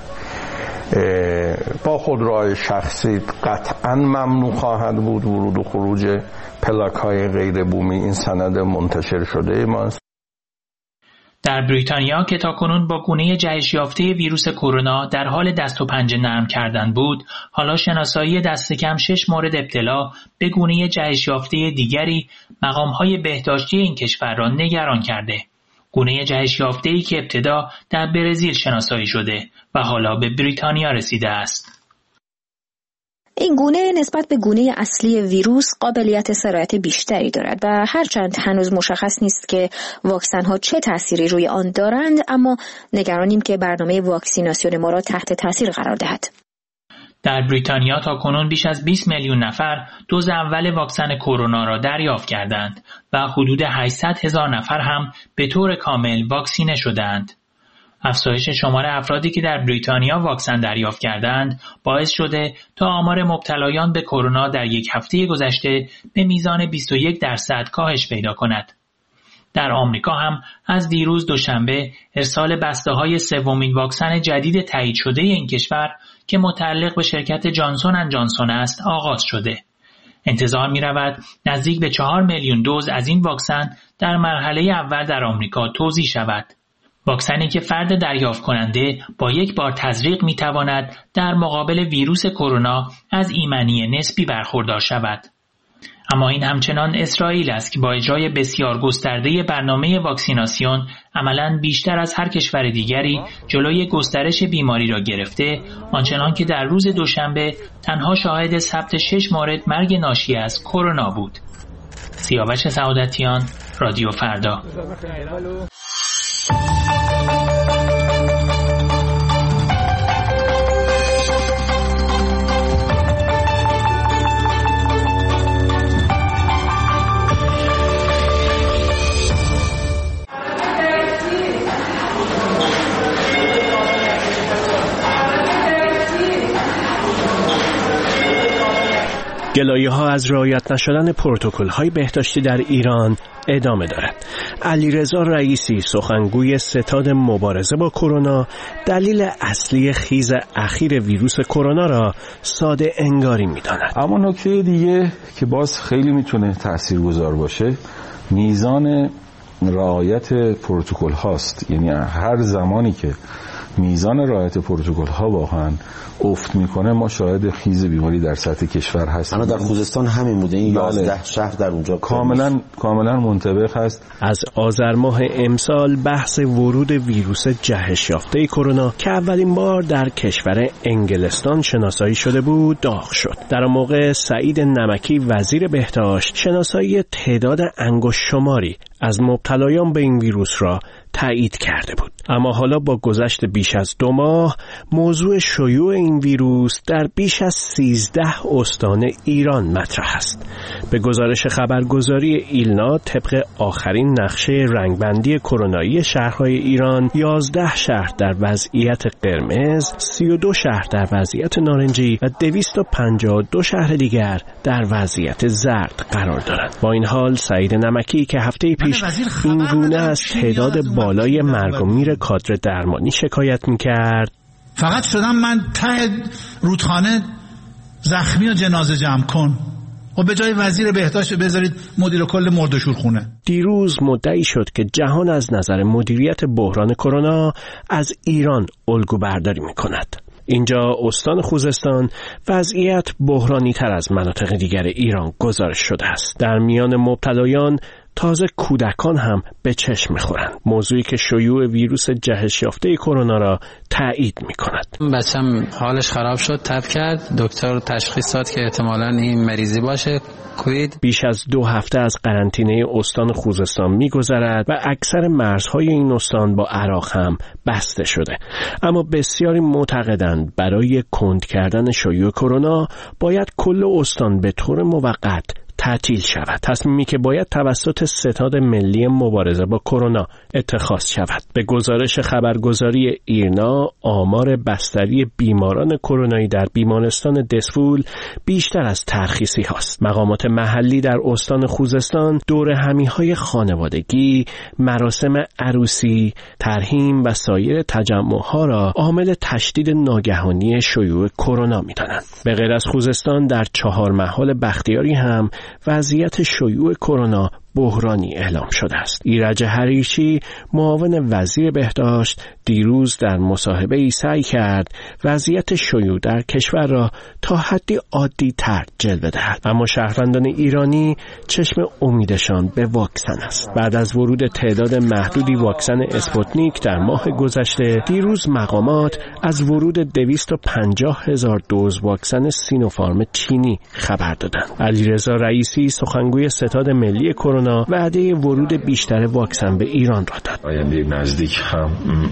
با خودروهای شخصی قطعاً ممنوع خواهد بود ورود و خروج پلاک‌های غیر بومی. این سند منتشر شده ماست. در بریتانیا که تاکنون با گونه جهش یافته ویروس کرونا در حال دست و پنجه نرم کردن بود، حالا شناسایی دست کم 6 مورد ابتلا به گونه جهش یافته دیگری مقام‌های بهداشتی این کشور را نگران کرده. گونه جهش یافته‌ای که ابتدا در برزیل شناسایی شده و حالا به بریتانیا رسیده است. این گونه نسبت به گونه اصلی ویروس قابلیت سرایت بیشتری دارد و هرچند هنوز مشخص نیست که واکسن ها چه تأثیری روی آن دارند، اما نگرانیم که برنامه واکسیناسیون ما را تحت تأثیر قرار دهد. در بریتانیا تاکنون بیش از 20 میلیون نفر دوز اول واکسن کرونا را دریافت کردند و حدود 800,000 نفر هم به طور کامل واکسینه شدند. افزایش شمار افرادی که در بریتانیا واکسن دریافت کردند باعث شده تا آمار مبتلایان به کرونا در یک هفته گذشته به میزان 21% کاهش پیدا کند. در آمریکا هم از دیروز دوشنبه ارسال بسته‌های سومین واکسن جدید تایید شده این کشور که متعلق به شرکت جانسون اند جانسون است آغاز شده. انتظار می‌رود نزدیک به 4 میلیون دوز از این واکسن در مرحله اول در آمریکا توزیع شود. واکسنی که فرد دریافت کننده با یک بار تزریق می‌تواند در مقابل ویروس کرونا از ایمنی نسبی برخوردار شود. اما این همچنان اسرائیل است که با اجرای بسیار گسترده برنامه واکسیناسیون عملاً بیشتر از هر کشور دیگری جلوی گسترش بیماری را گرفته، آنچنان که در روز دوشنبه تنها شاهد ثبت 6 مورد مرگ ناشی از کرونا بود. سیاوش سعادتیان، رادیو فردا. گلایه‌ها از رعایت نشدن پروتکل‌های بهداشتی در ایران ادامه دارد. علیرضا رئیسی سخنگوی ستاد مبارزه با کرونا دلیل اصلی خیز اخیر ویروس کرونا را ساده انگاری می‌داند. اما نکته دیگه که باز خیلی میتونه تاثیرگذار باشه میزان رعایت پروتکل هاست. یعنی هر زمانی که میزان رعایت پروتکل ها واقعا افت میکنه ما شاهد خیز بیماری در سطح کشور هستیم. اما در خوزستان همین بوده، این 11 شهر در اونجا کاملا منطبق هست. از آذر ماه امسال بحث ورود ویروس جهش یافته کرونا که اولین بار در کشور انگلستان شناسایی شده بود داغ شد. در آن موقع سعید نمکی وزیر بهداشت شناسایی تعداد انگشت شماری از مبتلایان به این ویروس را تایید کرده بود. اما حالا با گذشت بیش از 2 ماه موضوع شیوع این ویروس در بیش از 13 استان ایران مطرح است. به گزارش خبرگزاری ایلنا طبق آخرین نقشه رنگبندی کرونایی شهرهای ایران 11 شهر در وضعیت قرمز، 32 شهر در وضعیت نارنجی و 252 شهر دیگر در وضعیت زرد قرار دارند. با این حال سعید نمکی که هفته پیش این گونه از تعداد بالای مرگ و میر کادر درمانی شکایت میکرد، فقط شدم من ته رودخانه زخمی و جنازه جمع کن و به جای وزیر بهداشت بذارید مدیر کل مردشور خونه. دیروز مدعی شد که جهان از نظر مدیریت بحران کرونا از ایران الگو برداری میکند. اینجا استان خوزستان وضعیت بحرانی تر از مناطق دیگر ایران گزارش شده است. در میان مبتلایان تازه کودکان هم به چشم می‌خورند، موضوعی که شیوع ویروس جهش یافته کرونا را تایید می‌کند. بچم حالش خراب شد، تب کرد، دکتر تشخیص داد که احتمالاً این مریضی باشه، کوید. بیش از 2 هفته از قرنطینه استان خوزستان می‌گذرد و اکثر مرزهای این استان با عراق هم بسته شده. اما بسیاری معتقدند برای کند کردن شیوع کرونا باید کل استان به طور موقت تعطیل شود. تصمیمی که باید توسط ستاد ملی مبارزه با کرونا اتخاذ شود. به گزارش خبرگزاری ایرنا آمار بستری بیماران کرونایی در بیمارستان دسفول بیشتر از ترخیصی هاست. مقامات محلی در استان خوزستان دور همیهای خانوادگی، مراسم عروسی، ترحیم و سایر تجمعها را عامل تشدید ناگهانی شیوع کرونا می‌دانند. به غیر از خوزستان در 4 محل بختیاری هم وضعیت شیوع کرونا بحرانی اعلام شده است. ایرج حریچی معاون وزیر بهداشت دیروز در مصاحبه‌ای سعی کرد وضعیت شیوع در کشور را تا حدی عادی تر جلوه دهد، اما شهروندان ایرانی چشم امیدشان به واکسن است. بعد از ورود تعداد محدودی واکسن اسپوتنیک در ماه گذشته، دیروز مقامات از ورود 250,000 دوز واکسن سینوفارم چینی خبر دادند. علیرضا رئیسی سخنگوی ستاد ملی کرونا وعده ورود بیشتر واکسن به ایران را داد. آینده نزدیک هم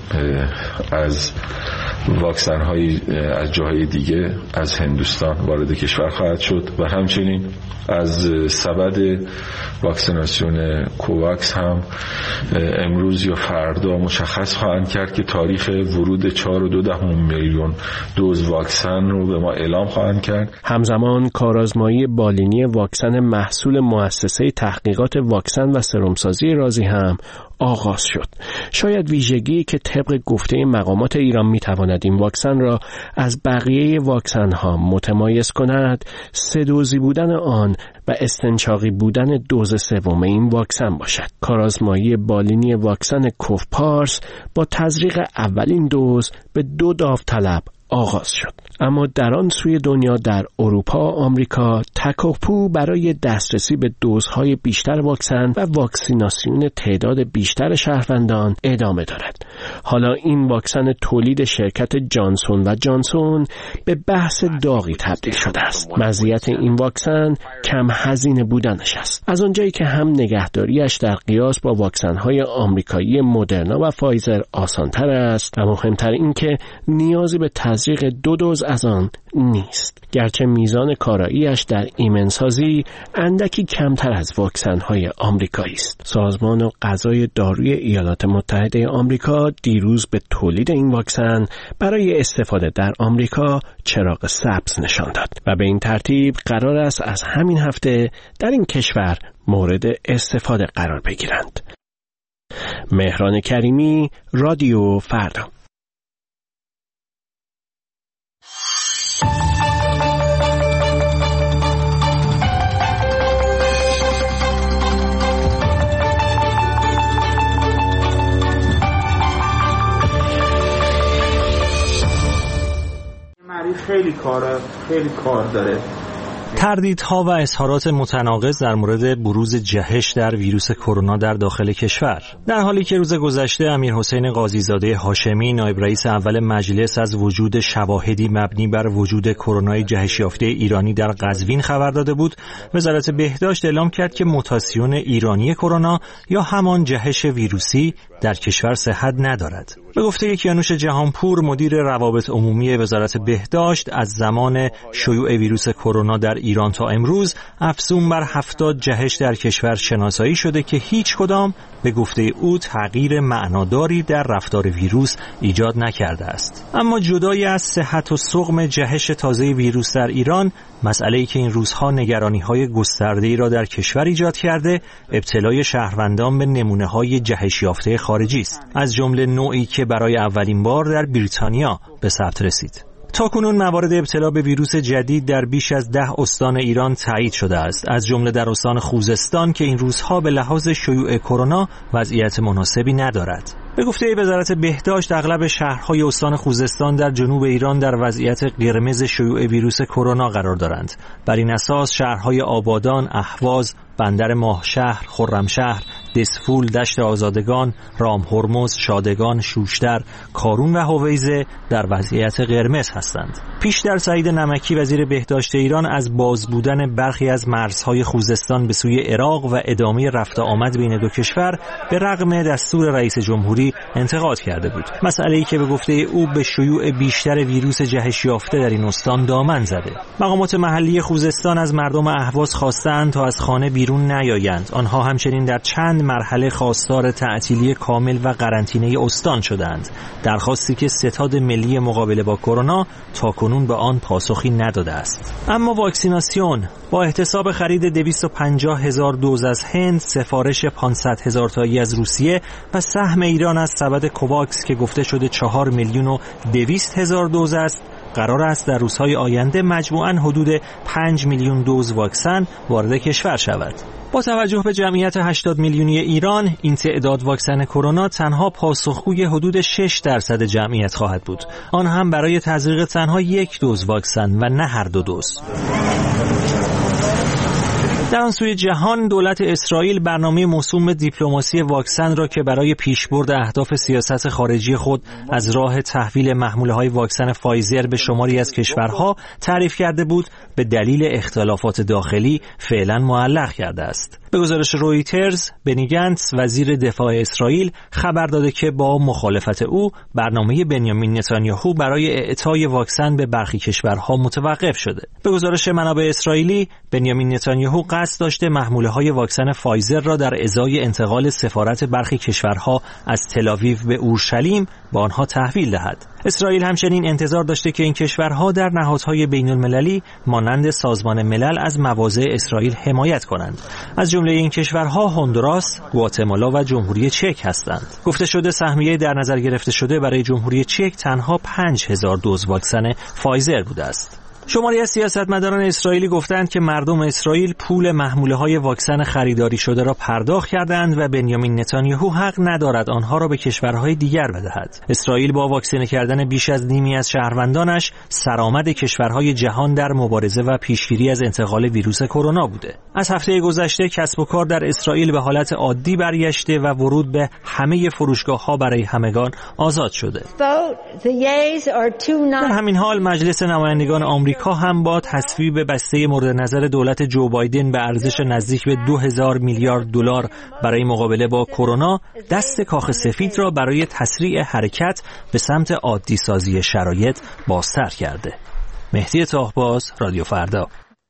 از واکسن هایی از جاهای دیگه از هندوستان وارد کشور خواهد شد و همچنین از سبد واکسیناسیون کوواکس هم امروز یا فردا مشخص خواهند کرد که تاریخ ورود 4.2 میلیون دوز واکسن رو به ما اعلام خواهند کرد. همزمان کارآزمایی بالینی واکسن محصول مؤسسه تحقیقات واکسن و سرمسازی رازی هم آغاز شد. شاید ویژگی که طبق گفته مقامات ایران میتواند این واکسن را از بقیه واکسن ها متمایز کند 3 دوزی بودن آن و استنشاقی بودن دوز سوم این واکسن باشد. کارآزمایی بالینی واکسن کوفپارس با تزریق اولین دوز به 2 داوطلب آغاز شد. اما در آن سوی دنیا در اروپا و آمریکا تکاپو برای دسترسی به دوزهای بیشتر واکسن و واکسیناسیون تعداد بیشتر شهروندان ادامه دارد. حالا این واکسن تولید شرکت جانسون و جانسون به بحث داغی تبدیل شده است. مزیت این واکسن کم هزینه بودنش است. از آنجایی که هم نگهداریش در قیاس با واکسن‌های آمریکایی مدرنا و فایزر آسان‌تر است و مهمتر این که نیازی به تزریق 2 دوز از آن نیست، گرچه میزان کاراییش در ایمنسازی اندکی کمتر از واکسن‌های آمریکایی است. سازمان غذای داروی ایالات متحده آمریکا دیروز به تولید این واکسن برای استفاده در آمریکا چراغ سبز نشان داد و به این ترتیب قرار است از همین هفته در این کشور مورد استفاده قرار بگیرند. مهران کریمی، رادیو فردا. خیلی کار داره. تردیدها و اظهارات متناقض در مورد بروز جهش در ویروس کرونا در داخل کشور. در حالی که روز گذشته امیرحسین قاضیزاده هاشمی نایب رئیس اول مجلس از وجود شواهدی مبنی بر وجود کرونا جهش یافته ایرانی در قزوین خبر داده بود، وزارت بهداشت اعلام کرد که موتاسیون ایرانی کرونا یا همان جهش ویروسی در کشور صحت ندارد. به گفته کیانوش جهانپور مدیر روابط عمومی وزارت بهداشت، از زمان شیوع ویروس کرونا در ایران تا امروز افزون بر 70 جهش در کشور شناسایی شده که هیچ کدام به گفته او تغییر معناداری در رفتار ویروس ایجاد نکرده است. اما جدای از صحت و سقم جهش تازه ویروس در ایران، مسئله‌ای که این روزها نگرانی‌های گسترده‌ای را در کشور ایجاد کرده، ابتلای شهروندان به نمونه‌های جهش یافته خارجی است، از جمله نوعی که برای اولین بار در بریتانیا به ثبت رسید. تاکنون موارد ابتلا به ویروس جدید در بیش از 10 استان ایران تایید شده است، از جمله در استان خوزستان که این روزها به لحاظ شیوع کرونا وضعیت مناسبی ندارد. به گفته وزارت بهداشت، اغلب شهرهای استان خوزستان در جنوب ایران در وضعیت قرمز شیوع ویروس کرونا قرار دارند. بر این اساس شهرهای آبادان، اهواز، بندر ماهشهر، خرمشهر، دسفول، دشت آزادگان، رامهرمز، شادگان، شوشتر، کارون و هویزه در وضعیت قرمز هستند. پیشتر سعید نمکی وزیر بهداشت ایران از باز بودن برخی از مرزهای خوزستان به سوی عراق و ادامه رفت آمد بین دو کشور به رغم دستور رئیس جمهوری انتقاد کرده بود، مسئله‌ای که به گفته او به شیوع بیشتر ویروس جهش یافته در این استان دامن زده. مقامات محلی خوزستان از مردم اهواز خواستند تا از خانه بیرون نیایند. آنها همچنین در چند مرحله خواستار تعطیلی کامل و قرنطینه استان شدند، درخواستی که ستاد ملی مقابله با کرونا تاکنون به آن پاسخی نداده است. اما واکسیناسیون با احتساب خرید 250,000 دوز از هند، سفارش 500,000 تایی از روسیه و سهم ایران از سبد کوواکس که گفته شده 4,200,000 دوز است، قرار است در روزهای آینده مجموعاً حدود 5 میلیون دوز واکسن وارد کشور شود. با توجه به جمعیت 80 میلیونی ایران، این تعداد واکسن کرونا تنها پاسخگوی حدود 6% جمعیت خواهد بود، آن هم برای تزریق تنها 1 دوز واکسن و نه هر 2 دوز. در آن سوی جهان، دولت اسرائیل برنامه موسوم به دیپلماسی واکسن را که برای پیشبرد اهداف سیاست خارجی خود از راه تحویل محموله‌های واکسن فایزر به شماری از کشورها تعریف کرده بود، به دلیل اختلافات داخلی فعلا معلق کرده است. به گزارش رویترز، بنی گنتس وزیر دفاع اسرائیل خبر داده که با مخالفت او برنامه بنیامین نتانیاهو برای اعطای واکسن به برخی کشورها متوقف شده. به گزارش منابع اسرائیلی، بنیامین نتانیاهو قصد داشته محموله‌های واکسن فایزر را در ازای انتقال سفارت برخی کشورها از تل‌آویو به اورشلیم به آنها تحویل دهد. اسرائیل همچنین انتظار داشته که این کشورها در نهادهای بین‌المللی مانند سازمان ملل از مواضع اسرائیل حمایت کنند. از جمله این کشورها هندوراس، گواتمالا و جمهوری چک هستند. گفته شده سهمیه در نظر گرفته شده برای جمهوری چک تنها 5,000 دوز واکسن فایزر بوده است. شماری از سیاستمداران اسرائیلی گفتند که مردم اسرائیل پول محموله‌های واکسن خریداری شده را پرداخت کردند و بنیامین نتانیاهو حق ندارد آنها را به کشورهای دیگر بدهد. اسرائیل با واکسینه کردن بیش از نیمی از شهروندانش سرآمد کشورهای جهان در مبارزه و پیشگیری از انتقال ویروس کرونا بوده. از هفته گذشته کسب و کار در اسرائیل به حالت عادی برگشته و ورود به همه فروشگاه‌ها برای همگان آزاد شده. در همین حال مجلس نمایندگان آمریکا هم با تصویب بسته مورد نظر دولت جو بایدن به ارزش نزدیک به 2000 میلیارد دلار برای مقابله با کرونا، دست کاخ سفید را برای تسریع حرکت به سمت عادی سازی شرایط بازتر کرده. مهدی طاهباز، رادیو فردا.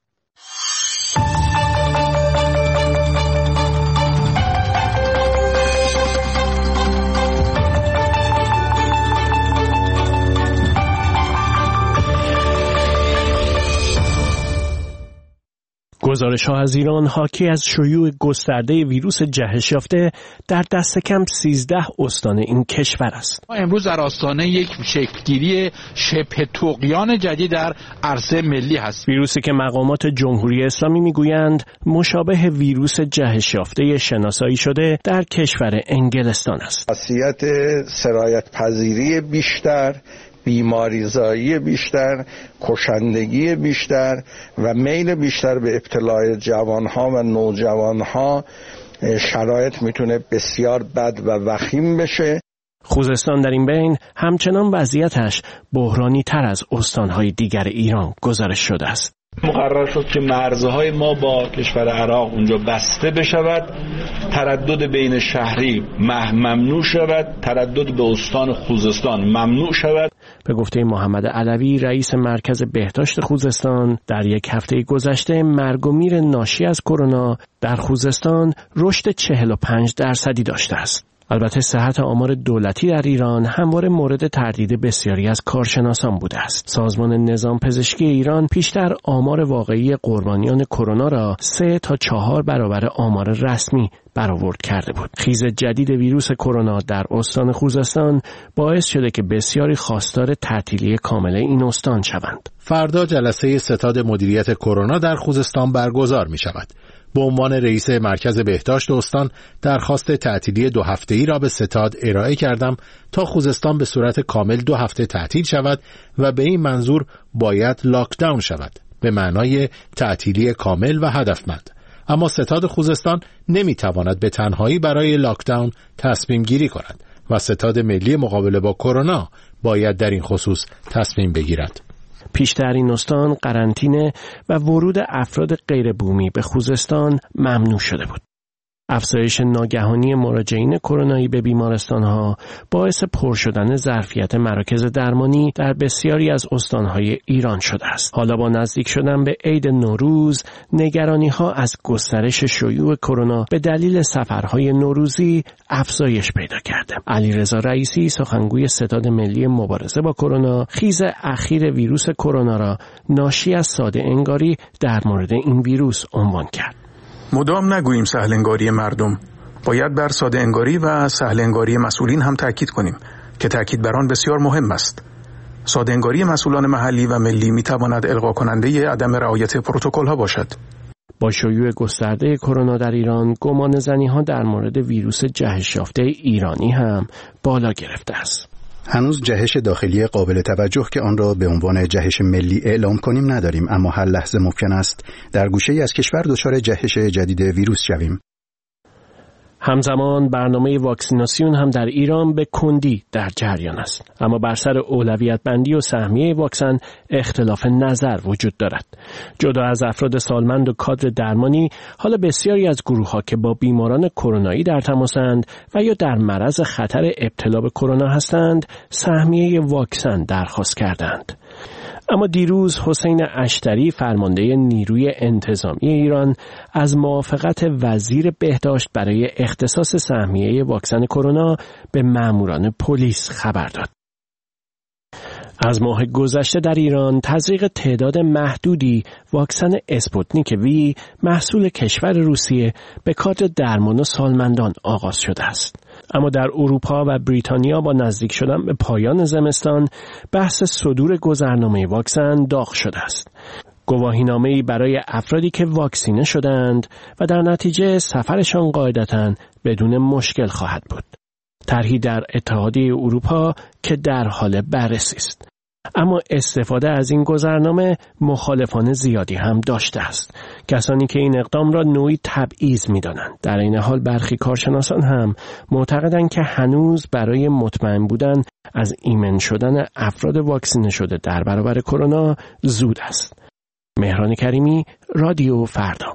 گزارش‌ها از ایران حاکی از شیوع گسترده ویروس جهش یافته در دست کم 13 استان این کشور است. ما امروز در آستانه یک شکل‌گیری شبه طغیان جدید در عرصه ملی هست. ویروسی که مقامات جمهوری اسلامی میگویند مشابه ویروس جهش یافته شناسایی شده در کشور انگلستان است. خاصیت سرایت پذیری بیشتر، بیماریزایی بیشتر، کشندگی بیشتر و میل بیشتر به ابتلاع جوانها و نوجوانها، شرایط میتونه بسیار بد و وخیم بشه. خوزستان در این بین همچنان وضعیتش بحرانی تر از استانهای دیگر ایران گزارش شده است. مقرر شد که مرزهای ما با کشور عراق اونجا بسته بشود، تردد بین شهری ممنوع شود، تردد به استان خوزستان ممنوع شود. به گفته محمد علوی رئیس مرکز بهداشت خوزستان، در یک هفته گذشته مرگ و میر ناشی از کرونا در خوزستان رشد 45% داشته است. البته صحت آمار دولتی در ایران همواره مورد تردید بسیاری از کارشناسان بوده است. سازمان نظام پزشکی ایران پیشتر آمار واقعی قربانیان کرونا را 3 تا 4 برابر آمار رسمی برآورد کرده بود. خیز جدید ویروس کرونا در استان خوزستان باعث شده که بسیاری خواستار تعطیلی کامل این استان شوند. فردا جلسه ستاد مدیریت کرونا در خوزستان برگزار می شود. به عنوان رئیس مرکز بهداشت استان درخواست تعطیلی 2 هفته‌ای را به ستاد ارائه کردم تا خوزستان به صورت کامل 2 هفته تعطیل شود و به این منظور باید لاکداون شود، به معنای تعطیلی کامل و هدفمند. اما ستاد خوزستان نمیتواند به تنهایی برای لاکداون تصمیم گیری کند و ستاد ملی مقابله با کرونا باید در این خصوص تصمیم بگیرد. پیشتر این استان قرنطینه و ورود افراد غیر بومی به خوزستان ممنوع شده بود. افزایش ناگهانی مراجعین کرونایی به بیمارستانها باعث پر شدن ظرفیت مراکز درمانی در بسیاری از استانهای ایران شده است. حالا با نزدیک شدن به عید نوروز، نگرانی‌ها از گسترش شیوع کرونا به دلیل سفرهای نوروزی افزایش پیدا کرده. علیرضا رئیسی، سخنگوی ستاد ملی مبارزه با کرونا، خیز اخیر ویروس کرونا را ناشی از ساده انگاری در مورد این ویروس عنوان کرد. مدام نگوییم سهل انگاری مردم، باید بر ساده انگاری و سهل انگاری مسئولین هم تاکید کنیم که تاکید بر آن بسیار مهم است. ساده انگاری مسئولان محلی و ملی می تواند القا کننده عدم رعایت پروتکل ها باشد. با شیوع گسترده کرونا در ایران، گمان زنی ها در مورد ویروس جهش یافته ایرانی هم بالا گرفته است. هنوز جهش داخلی قابل توجه که آن را به عنوان جهش ملی اعلام کنیم نداریم، اما هر لحظه ممکن است در گوشه‌ای از کشور دچار جهش جدید ویروس شویم. همزمان برنامه واکسیناسیون هم در ایران به کندی در جریان است، اما بر سر اولویت بندی و سهمیه واکسن اختلاف نظر وجود دارد. جدا از افراد سالمند و کادر درمانی، حالا بسیاری از گروه‌ها که با بیماران کرونایی در تماسند و یا در معرض خطر ابتلا به کرونا هستند، سهمیه واکسن درخواست کردند. اما دیروز حسین اشتری، فرمانده نیروی انتظامی ایران، از موافقت وزیر بهداشت برای اختصاص سهمیه واکسن کرونا به ماموران پلیس خبر داد. از ماه گذشته در ایران تزریق تعداد محدودی واکسن اسپوتنیک وی محصول کشور روسیه به کادر درمان و سالمندان آغاز شده است. اما در اروپا و بریتانیا با نزدیک شدن به پایان زمستان بحث صدور گذرنامه واکسن داغ شده است. گواهینامه‌ای برای افرادی که واکسینه شدند و در نتیجه سفرشان قاعدتاً بدون مشکل خواهد بود. طرحی در اتحادیه اروپا که در حال بررسی است. اما استفاده از این گذرنامه مخالفان زیادی هم داشته است. کسانی که این اقدام را نوعی تبعیض می‌دانند. در این حال برخی کارشناسان هم معتقدند که هنوز برای مطمئن بودن از ایمن شدن افراد واکسینه شده در برابر کرونا زود است. مهران کریمی، رادیو فردا.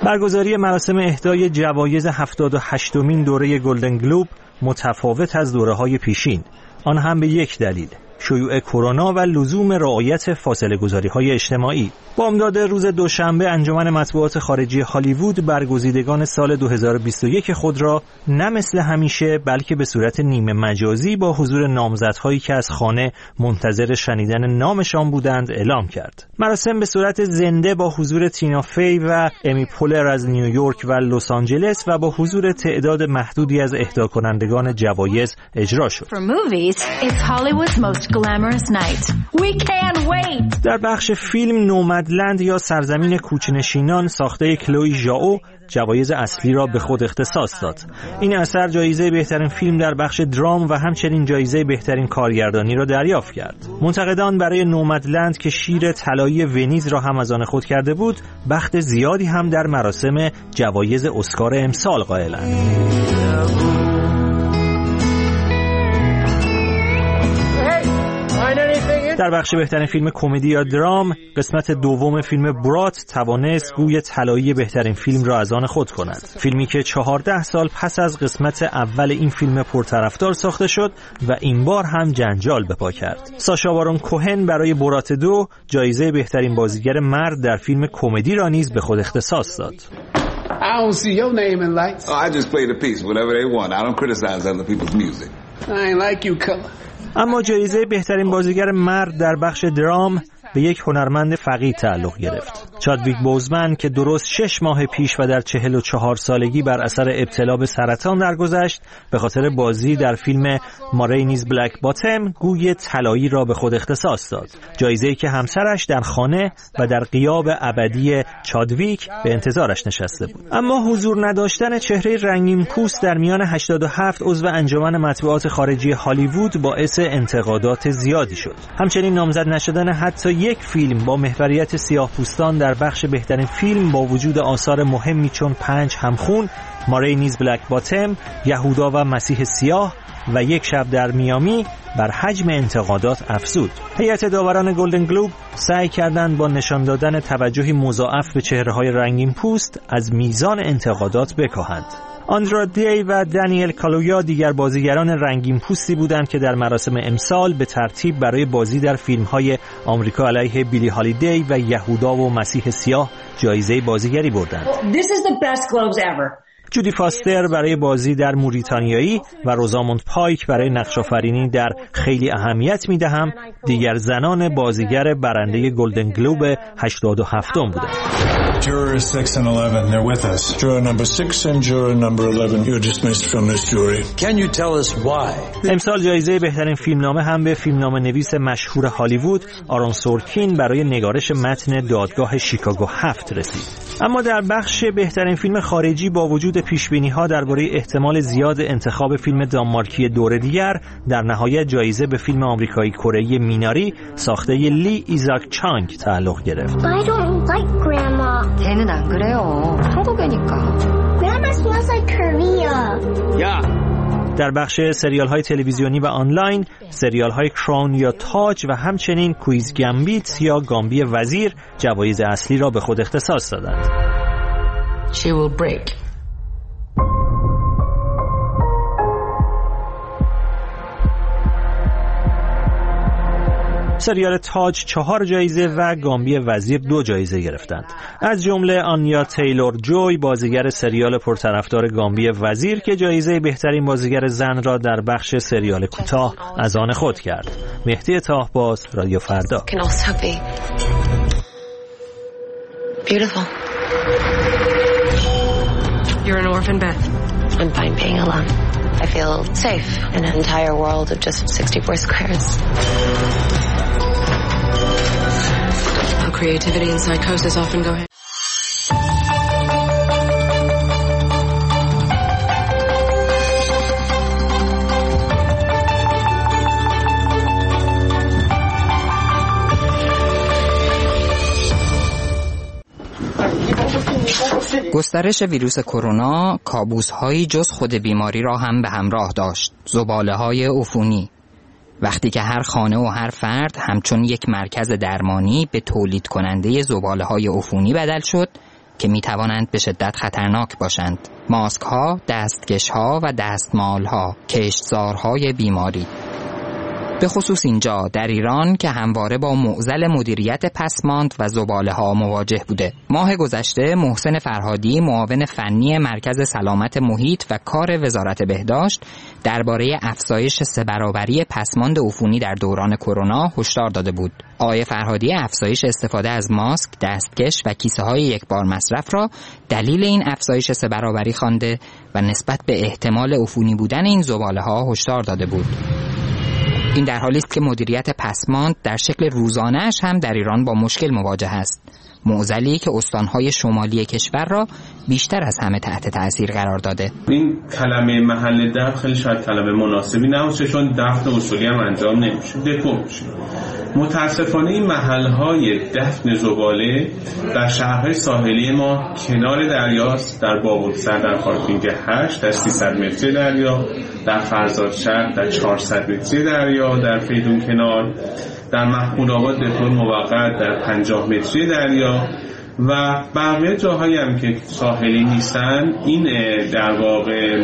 برگزاری مراسم اهدای جوایز 78مین دوره گلدن گلوب متفاوت از دوره‌های پیشین، آن هم به یک دلیل: شیوع کرونا و لزوم رعایت فاصله‌گذاری‌های اجتماعی. بامداد روز دوشنبه انجمن مطبوعات خارجی هالیوود برگزیدگان سال 2021 خود را نه مثل همیشه بلکه به صورت نیمه مجازی با حضور نامزدهایی که از خانه منتظر شنیدن نامشان بودند اعلام کرد. مراسم به صورت زنده با حضور تینا فی و امی پولر از نیویورک و لس آنجلس و با حضور تعداد محدودی از اهدا کنندگان جوایز اجرا شد. در بخش فیلم نومدلند یا سرزمین کوچ‌نشینان ساخته کلوی ژائو جوایز اصلی را به خود اختصاص داد. این اثر جایزه بهترین فیلم در بخش درام و همچنین جایزه بهترین کارگردانی را دریافت کرد. منتقدان برای نومدلند که شیر طلایی ونیز را هم از آن خود کرده بود، بخت زیادی هم در مراسم جوایز اسکار امسال قائلند. در بخش بهترین فیلم کمدی یا درام، قسمت دوم فیلم برات توانست گوی طلایی بهترین فیلم را از آن خود کند. فیلمی که 14 سال پس از قسمت اول این فیلم پرطرفدار ساخته شد و این بار هم جنجال به پا کرد. ساشا بارون کوهن برای برات 2 جایزه بهترین بازیگر مرد در فیلم کمدی را نیز به خود اختصاص داد. I don't see your name in lights. Oh, I just play the piece whatever they want. I don't criticize other people's music. I ain't like you color. اما جایزه بهترین بازیگر مرد در بخش درام به یک هنرمند فقید تعلق گرفت. چادویک بوزمن که درست 6 ماه پیش و در 44 سالگی بر اثر ابتلا به سرطان درگذشت، به خاطر بازی در فیلم مارینیز بلک باتم گوی طلایی را به خود اختصاص داد. جایزه‌ای که همسرش در خانه و در غیاب ابدی چادویک به انتظارش نشسته بود. اما حضور نداشتن چهره رنگین پوست در میان 87 عضو انجمن مطبوعات خارجی هالیوود باعث انتقادات زیادی شد. همچنین نامزد نشدن حتی یک فیلم با محوریت سیاه‌پوستان در بخش بهترین فیلم با وجود آثار مهمی چون 5 همخون، مارینیز بلک باتم، یهودا و مسیح سیاه و یک شب در میامی بر حجم انتقادات افزود. هیئت داوران گلدن گلوب سعی کردند با نشان دادن توجهی مضاعف به چهره‌های رنگین پوست از میزان انتقادات بکاهند. آندرا دی و دانیل کالویا دیگر بازیگران رنگین پوستی بودند که در مراسم امسال به ترتیب برای بازی در فیلم‌های آمریکا علیه بیلی هالیدی و یهودا و مسیح سیاه جایزه بازیگری بردند. جودی فاستر برای بازی در موریتانیایی و روزاموند پایک برای نقش‌آفرینی در خیلی اهمیت می‌دهم دیگر زنان بازیگر برنده گلدن گلوب 87 بودند. Juror 6 and 11, they're with us. Juror number 6 and juror number 11, you're dismissed from this jury. Can you tell us why? امسال جایزه بهترین فیلمنامه هم به فیلمنامه‌نویس مشهور هالیوود آرون سورکین برای نگارش متن دادگاه شیکاگو 7 رسید. اما در بخش بهترین فیلم خارجی با وجود پیشبینی‌ها درباره احتمال زیاد انتخاب فیلم دانمارکی دور دیگر، در نهایت جایزه به فیلم آمریکایی کره‌ای میناری ساخته لی ایزاک چانگ تعلق گرفت. I don't like grandma. 걔는 안 그래요. 한국애니까. Grandma smells like Korea. Yeah. در بخش سریال‌های تلویزیونی و آنلاین، سریال‌های کراون یا تاج و همچنین کویز گامبیت یا گامبی وزیر جوایز اصلی را به خود اختصاص دادند. She will break. سریال تاج 4 جایزه و گامبی وزیر 2 جایزه گرفتند. از جمله آنیا تیلور جوی بازیگر سریال پرطرفدار گامبی وزیر که جایزه بهترین بازیگر زن را در بخش سریال کوتاه از آن خود کرد. مهدی طاهباز، رادیو فردا. Beautiful. You're an orphan, Beth. I'm fine being alone. I feel safe in an entire world of just 64 squares. How creativity and psychosis often go hand. گسترش ویروس کرونا کابوس‌هایی جز خود بیماری را هم به همراه داشت. زباله‌های عفونی. وقتی که هر خانه و هر فرد همچون یک مرکز درمانی به تولید کننده زباله‌های عفونی بدل شد، که میتوانند به شدت خطرناک باشند. ماسک ها، دستکش ها و دستمال ها، کشتزارهای بیماری. به خصوص اینجا در ایران که همواره با معضل مدیریت پسماند و زباله ها مواجه بوده. ماه گذشته محسن فرهادی، معاون فنی مرکز سلامت محیط و کار وزارت بهداشت، درباره افزایش 3 برابری پسماند عفونی در دوران کرونا هشدار داده بود. آقای فرهادی افزایش استفاده از ماسک، دستکش و کیسه های یک بار مصرف را دلیل این افزایش 3 برابری خوانده و نسبت به احتمال عفونی بودن این زباله ها هشدار داده بود. این در حالی است که مدیریت پسماند در شکل روزانه‌اش هم در ایران با مشکل مواجه است. معضلی که استانهای شمالی کشور را بیشتر از همه تحت تأثیر قرار داده. این کلمه محل دفن خیلی شاید کلمه مناسبی نباشه، چون دفن اصولی هم انجام نمیشه، دپو میشه. متاسفانه این محل‌های دفن زباله در شهرهای ساحلی ما کنار دریاست، در بابلسر، در پارکینگ 8، در 300 متری دریا، در فرزادشهر، در 400 متری دریا، در فیدون کنار، در محمود آباد دپو موقت در 50 متری دریا و بقیه جاهایی هم که ساحلی نیستن. این در واقع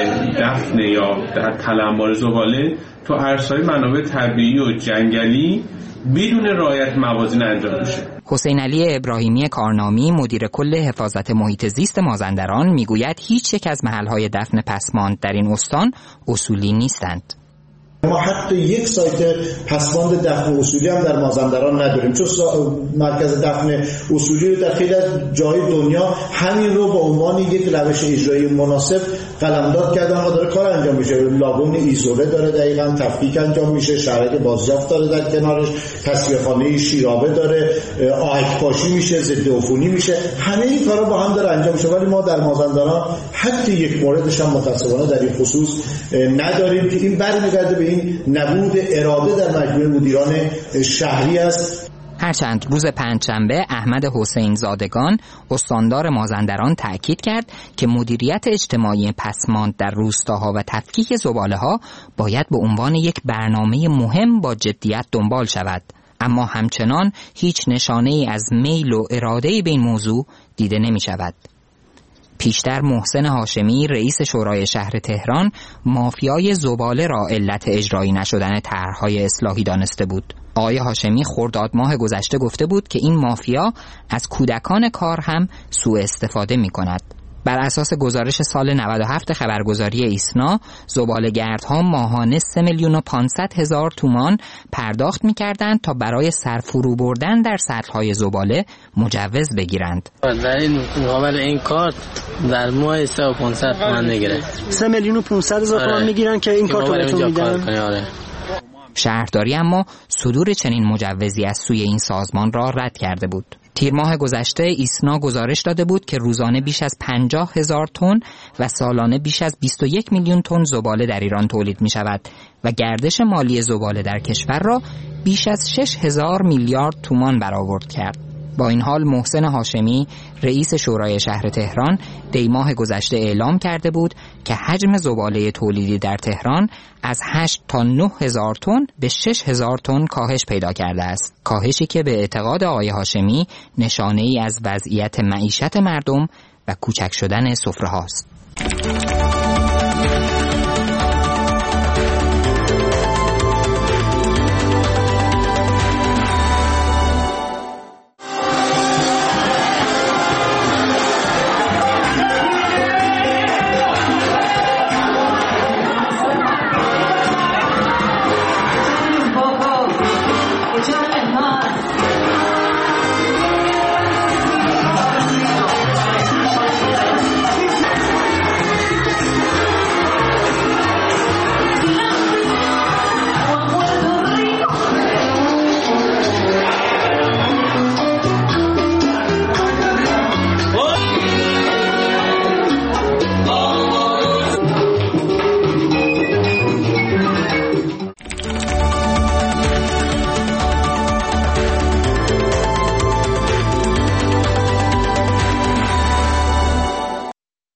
دفن یا در تلمبار زباله تو عرصه‌های منابع طبیعی و جنگلی بدون رعایت موازین انجام میشه. حسین علی ابراهیمی کارنامی، مدیر کل حفاظت محیط زیست مازندران، میگوید هیچ یک از محل‌های دفن پسماند در این استان اصولی نیستند. ما حتی یک سایت پسماند دفن اصولی هم در مازندران نداریم، چون مرکز دفن اصولی در خیلی از جای دنیا همین رو به عنوان یک روش اجرایی مناسب قلمداد کردن و داره کار انجام میشه. لاگون ایزوله داره، دقیقاً تفکیک انجام میشه، شرایط بازیافت داره در کنارش، تصفیه‌خانه شیرابه داره، آهک پاشی میشه، ضد عفونی میشه، همه این کارا با هم داره انجام میشه. ولی ما در مازندران حتی یک موردش هم متأسفانه در این خصوص نداریم که این برمیگرده به این نبود اراده در مجموعه مدیران شهری است. هرچند روز پنجشنبه احمد حسین زادگان، استاندار مازندران، تأکید کرد که مدیریت اجتماعی پسماند در روستاها و تفکیک زباله‌ها باید به عنوان یک برنامه مهم با جدیت دنبال شود، اما همچنان هیچ نشانه‌ای از میل و اراده‌ای به این موضوع دیده نمی شود. پیشتر محسن هاشمی، رئیس شورای شهر تهران، مافیای زباله را علت اجرایی نشدن طرح‌های اصلاحی دانسته بود. آقای هاشمی خرداد ماه گذشته گفته بود که این مافیا از کودکان کار هم سوء استفاده می‌کند. بر اساس گزارش سال 97 خبرگزاری ایسنا، زباله‌گردها ماهانه 3,500,000 تومان پرداخت می‌کردند تا برای سرفرو بردن در سطل‌های زباله مجوز بگیرند. در این مقابل این کار در ماه 3,500 تومان می‌گیره. 3,500,000 تومان می‌گیرن که این کار رو بهتون میدن. شهرداری اما صدور چنین مجوزی از سوی این سازمان را رد کرده بود. تیر ماه گذشته ایسنا گزارش داده بود که روزانه بیش از 50,000 تن و سالانه بیش از 21 میلیون تن زباله در ایران تولید می شود و گردش مالی زباله در کشور را بیش از 6,000 میلیارد تومان برآورد کرد. با این حال محسن هاشمی، رئیس شورای شهر تهران، دی ماه گذشته اعلام کرده بود که حجم زباله تولیدی در تهران از 8 تا 9,000 تن به 6,000 تن کاهش پیدا کرده است. کاهشی که به اعتقاد آقای هاشمی نشانه ای از وضعیت معیشت مردم و کوچک شدن سفره هاست.